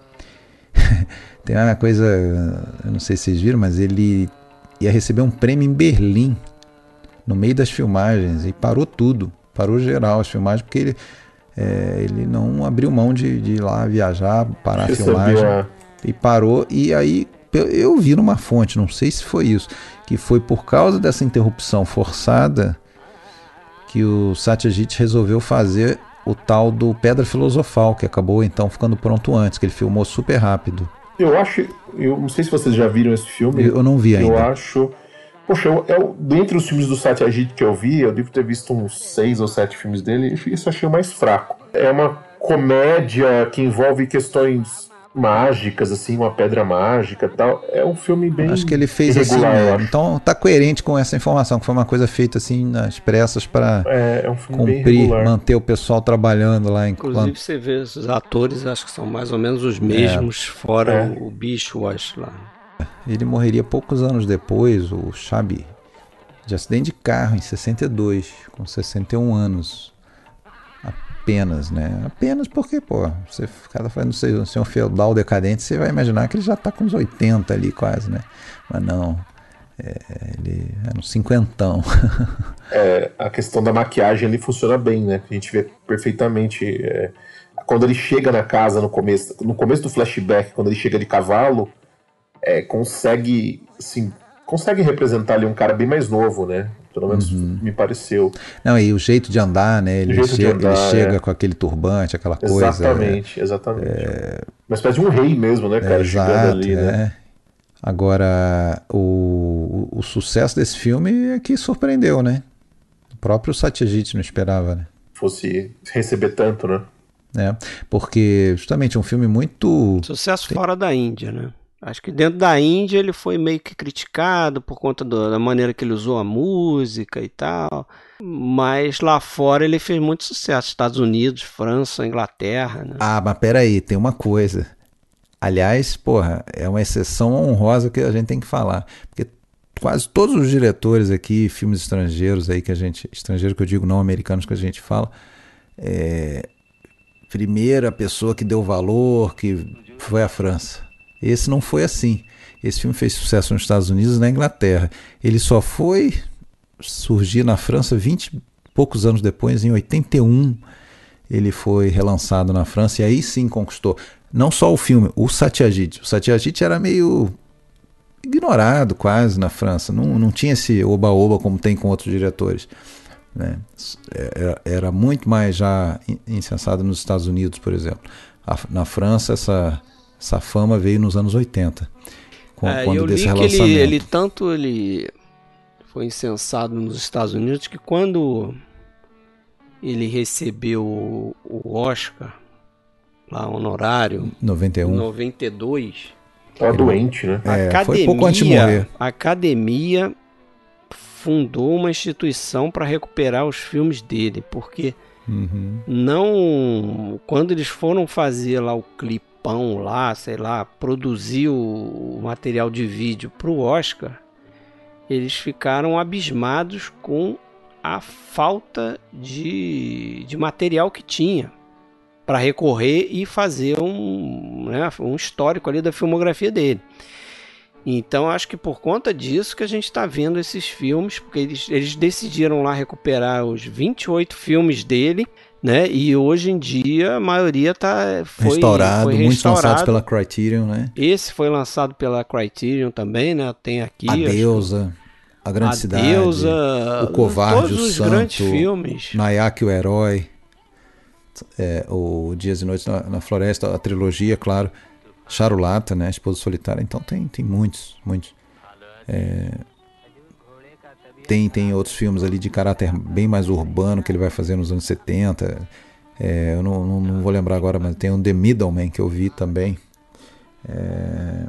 tem uma coisa, eu não sei se vocês viram, mas ele ia receber um prêmio em Berlim, no meio das filmagens, e parou tudo, parou geral as filmagens, porque ele, é, ele não abriu mão de, de ir lá viajar, parar a filmagem, e parou, e aí eu vi numa fonte, não sei se foi isso, que foi por causa dessa interrupção forçada que o Satyajit resolveu fazer o tal do Pedra Filosofal, que acabou então ficando pronto antes, que ele filmou super rápido. Eu acho, eu não sei se vocês já viram esse filme. Eu não vi ainda. Eu acho, poxa, eu, eu, dentre os filmes do Satyajit que eu vi, eu devo ter visto uns seis ou sete filmes dele, isso eu achei o mais fraco. É uma comédia que envolve questões mágicas, assim, uma pedra mágica e tal. É um filme bem acho que ele fez irregular, assim mesmo. Então tá coerente com essa informação, que foi uma coisa feita assim nas pressas para é, é um cumprir, manter o pessoal trabalhando lá. Inclusive enquanto... você vê os atores, acho que são mais ou menos os mesmos, é. fora é. o, o bicho, eu acho lá. Ele morreria poucos anos depois, o Chubby, de acidente de carro em sessenta e dois, com sessenta e um anos. Apenas, né? Apenas porque, pô, você cada faz, não sei, um feudal decadente, você vai imaginar que ele já tá com uns oitenta ali quase, né? Mas não, é, ele era um cinquentão. É, a questão da maquiagem ali funciona bem, né? A gente vê perfeitamente. É, quando ele chega na casa no começo, no começo do flashback, quando ele chega de cavalo, é, consegue, assim, consegue representar ali um cara bem mais novo, né? Pelo menos uhum. me pareceu. Não, e o jeito de andar, né? Ele, chega, andar, ele chega é. com aquele turbante, aquela coisa. Exatamente, exatamente. É... Uma espécie de um rei mesmo, né, cara? É, exato, chegando ali, é. né? Agora, o, o, o sucesso desse filme é que surpreendeu, né? O próprio Satyajit não esperava, né? Fosse receber tanto, né? É, porque justamente um filme muito... Sucesso Tem... fora da Índia, né? Acho que dentro da Índia ele foi meio que criticado por conta do, da maneira que ele usou a música e tal. Mas lá fora ele fez muito sucesso. Estados Unidos, França, Inglaterra, né? Ah, mas peraí, tem uma coisa. Aliás, porra, é uma exceção honrosa que a gente tem que falar. Porque quase todos os diretores aqui, filmes estrangeiros aí que a gente... Estrangeiro que eu digo, não americanos que a gente fala. É, primeira pessoa que deu valor, que foi a França. Esse não foi assim. esse filme fez sucesso nos Estados Unidos e na Inglaterra. Ele só foi surgir na França vinte e poucos anos depois, em oitenta e um, ele foi relançado na França e aí sim conquistou. Não só o filme, o Satyajit. O Satyajit era meio ignorado quase na França, não, não tinha esse oba-oba como tem com outros diretores, né? Era, era muito mais já incensado nos Estados Unidos, por exemplo. A, na França essa, essa fama veio nos anos oitenta, com, é, quando eu desse li que relançamento. ele, ele tanto ele foi incensado nos Estados Unidos que quando ele recebeu o Oscar lá honorário noventa e um, em noventa e dois, tá doente, né? É, a academia, foi pouco antes de morrer. A academia fundou uma instituição para recuperar os filmes dele, porque uhum. não, quando eles foram fazer lá o clipão lá, sei lá, produzir o material de vídeo para o Oscar, eles ficaram abismados com a falta de, de material que tinha para recorrer e fazer um, né, um histórico ali da filmografia dele. Então acho que por conta disso que a gente está vendo esses filmes, porque eles, eles decidiram lá recuperar os vinte e oito filmes dele, né? E hoje em dia a maioria tá, foi restaurado, foi muitos restaurado. lançados pela Criterion, né? Esse foi lançado pela Criterion também, né? Tem aqui A Deusa, A Grande a Cidade, Deusa, O Covarde, todos o os Santo, grandes filmes. Nayak, o Herói, é, o Dias e Noites na, na Floresta, a trilogia, claro, Charulata, né, Esposa Solitária. Então tem, tem muitos, muitos. É, tem, tem outros filmes ali de caráter bem mais urbano que ele vai fazer nos anos setenta. É, eu não, não, não vou lembrar agora, mas tem um The Middleman que eu vi também. É,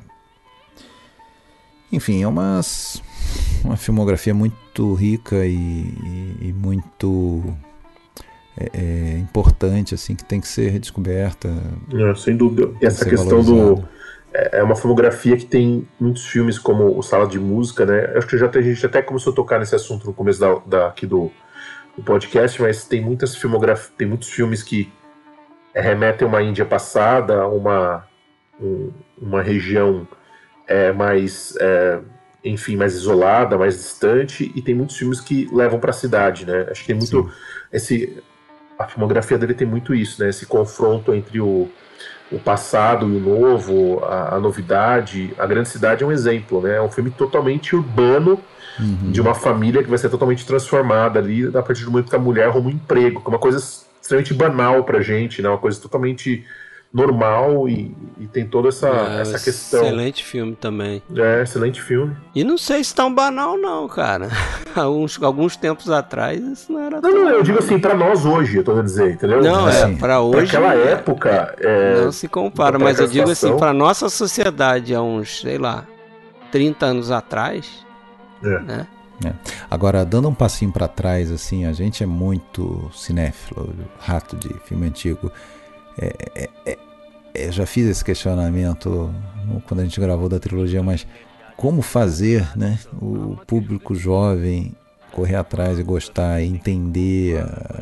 enfim, é uma, uma filmografia muito rica e, e, e muito é, é, importante, assim, que tem que ser redescoberta. É, sem dúvida. E essa questão do... É uma filmografia que tem muitos filmes como o Sala de Música, né? Acho que já tem, a gente até começou a tocar nesse assunto no começo da, da, aqui do, do podcast, mas tem muitas filmografias, tem muitos filmes que remetem a uma Índia passada, uma, um, uma região é, mais, é, enfim, mais isolada, mais distante, e tem muitos filmes que levam para a cidade, né? Acho que tem muito... Sim. esse A filmografia dele tem muito isso, né? Esse confronto entre o o passado e o novo, a, a novidade. A Grande Cidade é um exemplo, né? É um filme totalmente urbano, uhum. de uma família que vai ser totalmente transformada ali a partir do momento que a mulher arruma um emprego, que é uma coisa extremamente banal pra gente, né? Uma coisa totalmente normal e, e tem toda essa, é, essa questão. Excelente filme também. É, excelente filme. E não sei se tão banal não, cara. alguns, alguns tempos atrás isso não era não, tão Não, eu banal. digo assim, pra nós hoje, eu tô querendo dizer, entendeu? Não, é, assim, pra hoje... Pra aquela é, época... É, não se compara, mas eu digo assim, pra nossa sociedade há uns, sei lá, trinta anos atrás, é. né? É. Agora, dando um passinho pra trás, assim, a gente é muito cinéfilo, rato de filme antigo. É, é, é, eu já fiz esse questionamento quando a gente gravou da trilogia, mas como fazer, né, o público jovem correr atrás e gostar, entender,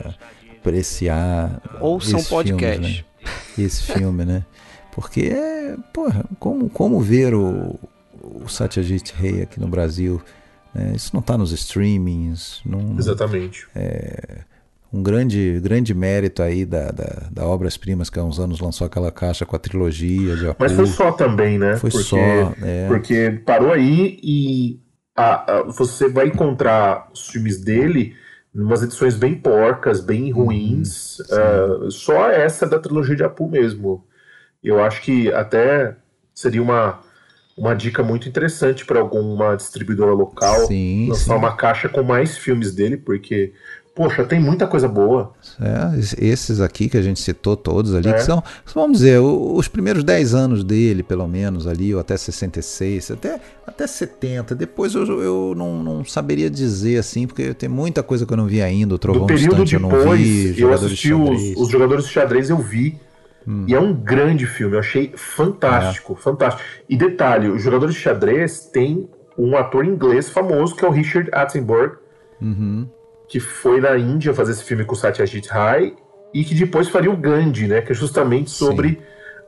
apreciar ouçam esse podcast. Filme, né? Esse filme, né? Porque é, porra, como, como ver o, o Satyajit Ray aqui no Brasil, né? Isso não está nos streamings. Não, Exatamente. É, um grande, grande mérito aí da, da, da Obras Primas, que há uns anos lançou aquela caixa com a trilogia de Apu. Mas foi só também, né? Foi porque, só, é. Porque parou aí e a, a, você vai encontrar os filmes dele em umas edições bem porcas, bem ruins. Hum, uh, só essa da trilogia de Apu mesmo. Eu acho que até seria uma, uma dica muito interessante para alguma distribuidora local sim, lançar sim. uma caixa com mais filmes dele, porque... Poxa, tem muita coisa boa. É, esses aqui que a gente citou todos ali, é. que são, vamos dizer, os primeiros dez anos dele, pelo menos, ali, ou até sessenta e seis, até, até setenta. Depois eu, eu não, não saberia dizer, assim, porque tem muita coisa que eu não vi ainda. O Trovão Distante eu não vi. Eu assisti os, os Jogadores de Xadrez, eu vi. Hum. E é um grande filme, eu achei fantástico, é. fantástico. E detalhe, os Jogadores de Xadrez tem um ator inglês famoso, que é o Richard Attenborough, uhum. que foi na Índia fazer esse filme com o Satyajit Ray e que depois faria o Gandhi, né, que é justamente sobre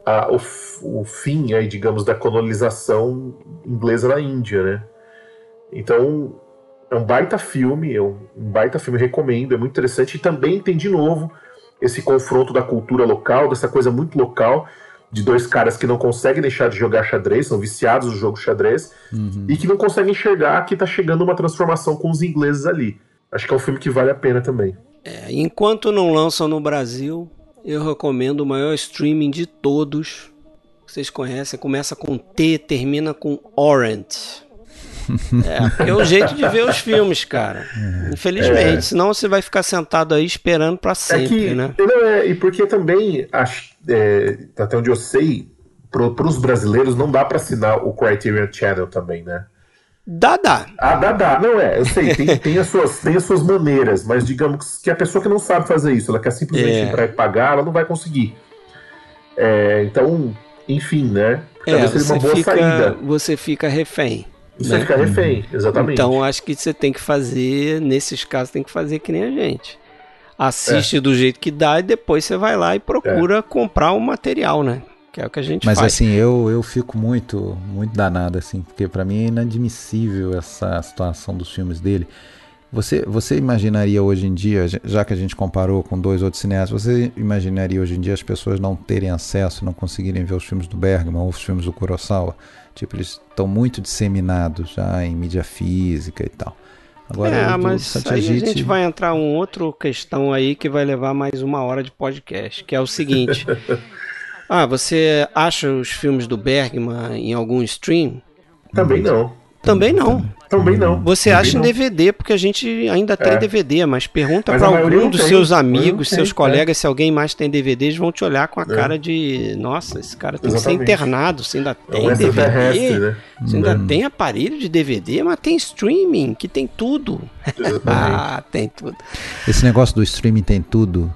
a, o, o fim, aí, digamos, da colonização inglesa na Índia, né? Então, é um baita filme, é um, um baita filme, recomendo, é muito interessante. E também tem, de novo, esse confronto da cultura local, dessa coisa muito local, de dois caras que não conseguem deixar de jogar xadrez, são viciados no jogo xadrez, uhum. e que não conseguem enxergar que tá chegando uma transformação com os ingleses ali. Acho que é um filme que vale a pena também. É, enquanto não lançam no Brasil, eu recomendo o maior streaming de todos. Vocês conhecem, começa com T, termina com Orient. É, porque é o jeito de ver os filmes, cara. Infelizmente, é. senão você vai ficar sentado aí esperando pra sempre, é que, né? Não é, e porque também, acho, é, até onde eu sei, pro, pros brasileiros não dá pra assinar o Criterion Channel também, né? Dá, dá. Ah, dá, dá. Não é, eu sei, tem, tem, as suas, tem as suas maneiras, mas digamos que a pessoa que não sabe fazer isso, ela quer simplesmente é. entrar e pagar, ela não vai conseguir. É, então, enfim, né? É, seria uma boa fica, saída. Você fica refém. Você né? fica refém, exatamente. Então acho que você tem que fazer, nesses casos, tem que fazer que nem a gente. Assiste é. do jeito que dá e depois você vai lá e procura é. comprar o material, né? Que é o que a gente Mas, faz. Mas assim, eu, eu fico muito, muito danado, assim, porque pra mim é inadmissível essa situação dos filmes dele. Você, você imaginaria hoje em dia, já que a gente comparou com dois outros cineastas, você imaginaria hoje em dia as pessoas não terem acesso, não conseguirem ver os filmes do Bergman ou os filmes do Kurosawa? Tipo, eles estão muito disseminados já em mídia física e tal. Agora, é, mas aí a gente vai entrar em outra questão aí que vai levar mais uma hora de podcast, que é o seguinte. ah, você acha os filmes do Bergman em algum stream? Também não. Também não. Também não. Você Também acha não. em D V D, porque a gente ainda tem é. D V D, mas pergunta mas para algum dos tem. seus amigos, seus tem, colegas, é. se alguém mais tem D V D, eles vão te olhar com a é. cara de, nossa, esse cara tem Exatamente. que ser internado, você ainda tem é um D V D, né? você ainda hum. tem aparelho de D V D, mas tem streaming, que tem tudo. ah, tem tudo. Esse negócio do streaming tem tudo,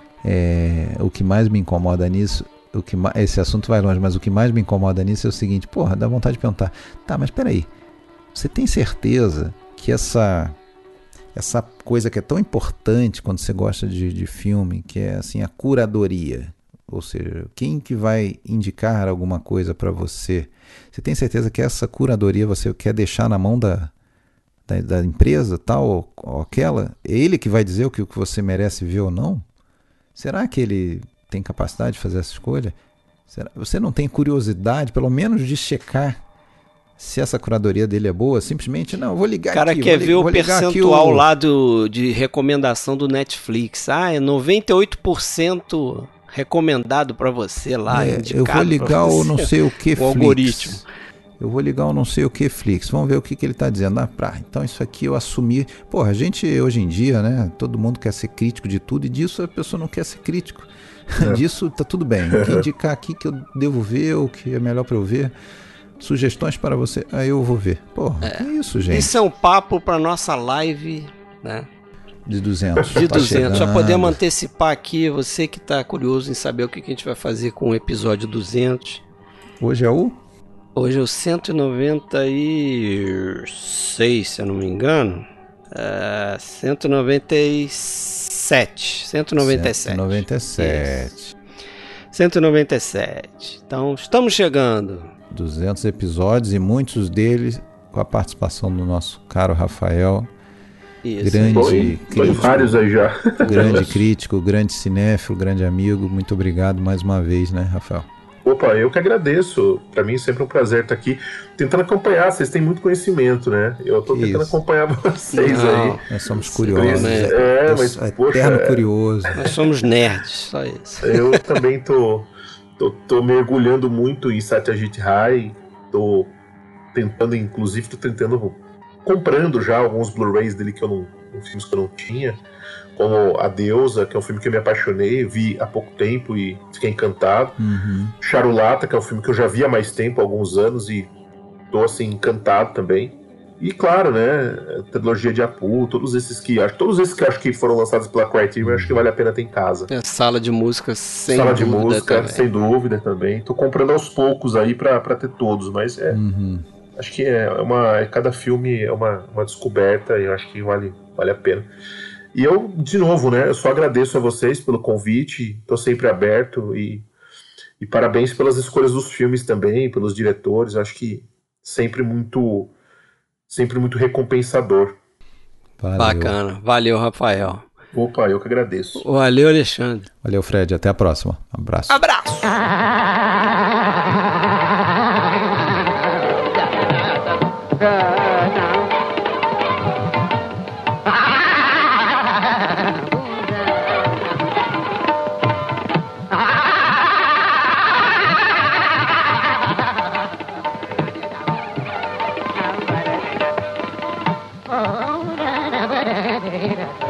é, o que mais me incomoda nisso, o que mais, esse assunto vai longe, mas o que mais me incomoda nisso é o seguinte, porra, dá vontade de perguntar, tá, mas peraí, você tem certeza que essa, essa coisa que é tão importante quando você gosta de, de filme, que é assim, a curadoria, ou seja, quem que vai indicar alguma coisa para você, você tem certeza que essa curadoria você quer deixar na mão da, da, da empresa tal ou, ou aquela? É ele que vai dizer o que, o que você merece ver ou não? Será que ele tem capacidade de fazer essa escolha? Será? Você não tem curiosidade, pelo menos, de checar se essa curadoria dele é boa? Simplesmente, não, vou ligar aqui. O cara aqui, quer vou, ver vou o percentual o... lá do, de recomendação do Netflix. Ah, é noventa e oito por cento recomendado para você lá. É, eu vou ligar o não sei o que o Flix. algoritmo. Eu vou ligar o não sei o que Flix. Vamos ver o que, que ele está dizendo. Ah, pra, então isso aqui eu assumi. Porra, a gente hoje em dia, né? Todo mundo quer ser crítico de tudo e disso a pessoa não quer ser crítico. É. Disso tá tudo bem. O que indicar aqui que eu devo ver, o que é melhor para eu ver. Sugestões para você, aí eu vou ver. Porra, é. que isso, gente? Isso é um papo para nossa live, né? De duzentos. De tá duzentos. Já podemos antecipar aqui, você que está curioso em saber o que a gente vai fazer com o episódio duzentos. Hoje é o? Hoje é o cento e noventa e seis, se eu não me engano. É, cento e noventa e sete. cento e noventa e sete. cento e noventa e sete. Isso. cento e noventa e sete. Então, estamos chegando. duzentos episódios e muitos deles com a participação do nosso caro Rafael. Isso. Grande foi, crítico. Foi vários aí já. Grande crítico, grande cinéfilo, grande amigo. Muito obrigado mais uma vez, né, Rafael? Opa, eu que agradeço. Para mim é sempre um prazer estar aqui tentando acompanhar. Vocês têm muito conhecimento, né? Eu tô tentando Isso. acompanhar vocês Não, aí. Nós somos curiosos. Né? É, mas é poxa, eterno curioso. Nós somos nerds, só isso. Eu também tô, tô, tô mergulhando muito em Satyajit Ray. Tô tentando, inclusive, tô tentando comprando já alguns Blu-rays dele que eu não, filmes que eu não tinha. Como A Deusa, que é um filme que eu me apaixonei, vi há pouco tempo e fiquei encantado. Uhum. Charulata, que é um filme que eu já vi há mais tempo, há alguns anos, e tô assim, encantado também. E claro, né, a trilogia de Apu, todos esses que acho, todos esses que acho que foram lançados pela Criterion, acho que vale a pena ter em casa. É, sala de música sem sala dúvida. Sala de música, também. sem dúvida também. Tô comprando aos poucos aí pra, pra ter todos, mas é. Uhum. Acho que é uma. Cada filme é uma, uma descoberta e eu acho que vale, vale a pena. E eu, de novo, né, eu só agradeço a vocês pelo convite, tô sempre aberto e, E parabéns pelas escolhas dos filmes também, pelos diretores, acho que sempre muito, sempre muito recompensador. Valeu. Bacana, valeu, Rafael. Opa, eu que agradeço. Valeu, Alexandre. Valeu, Fred, até a próxima. Abraço. Abraço. Oh,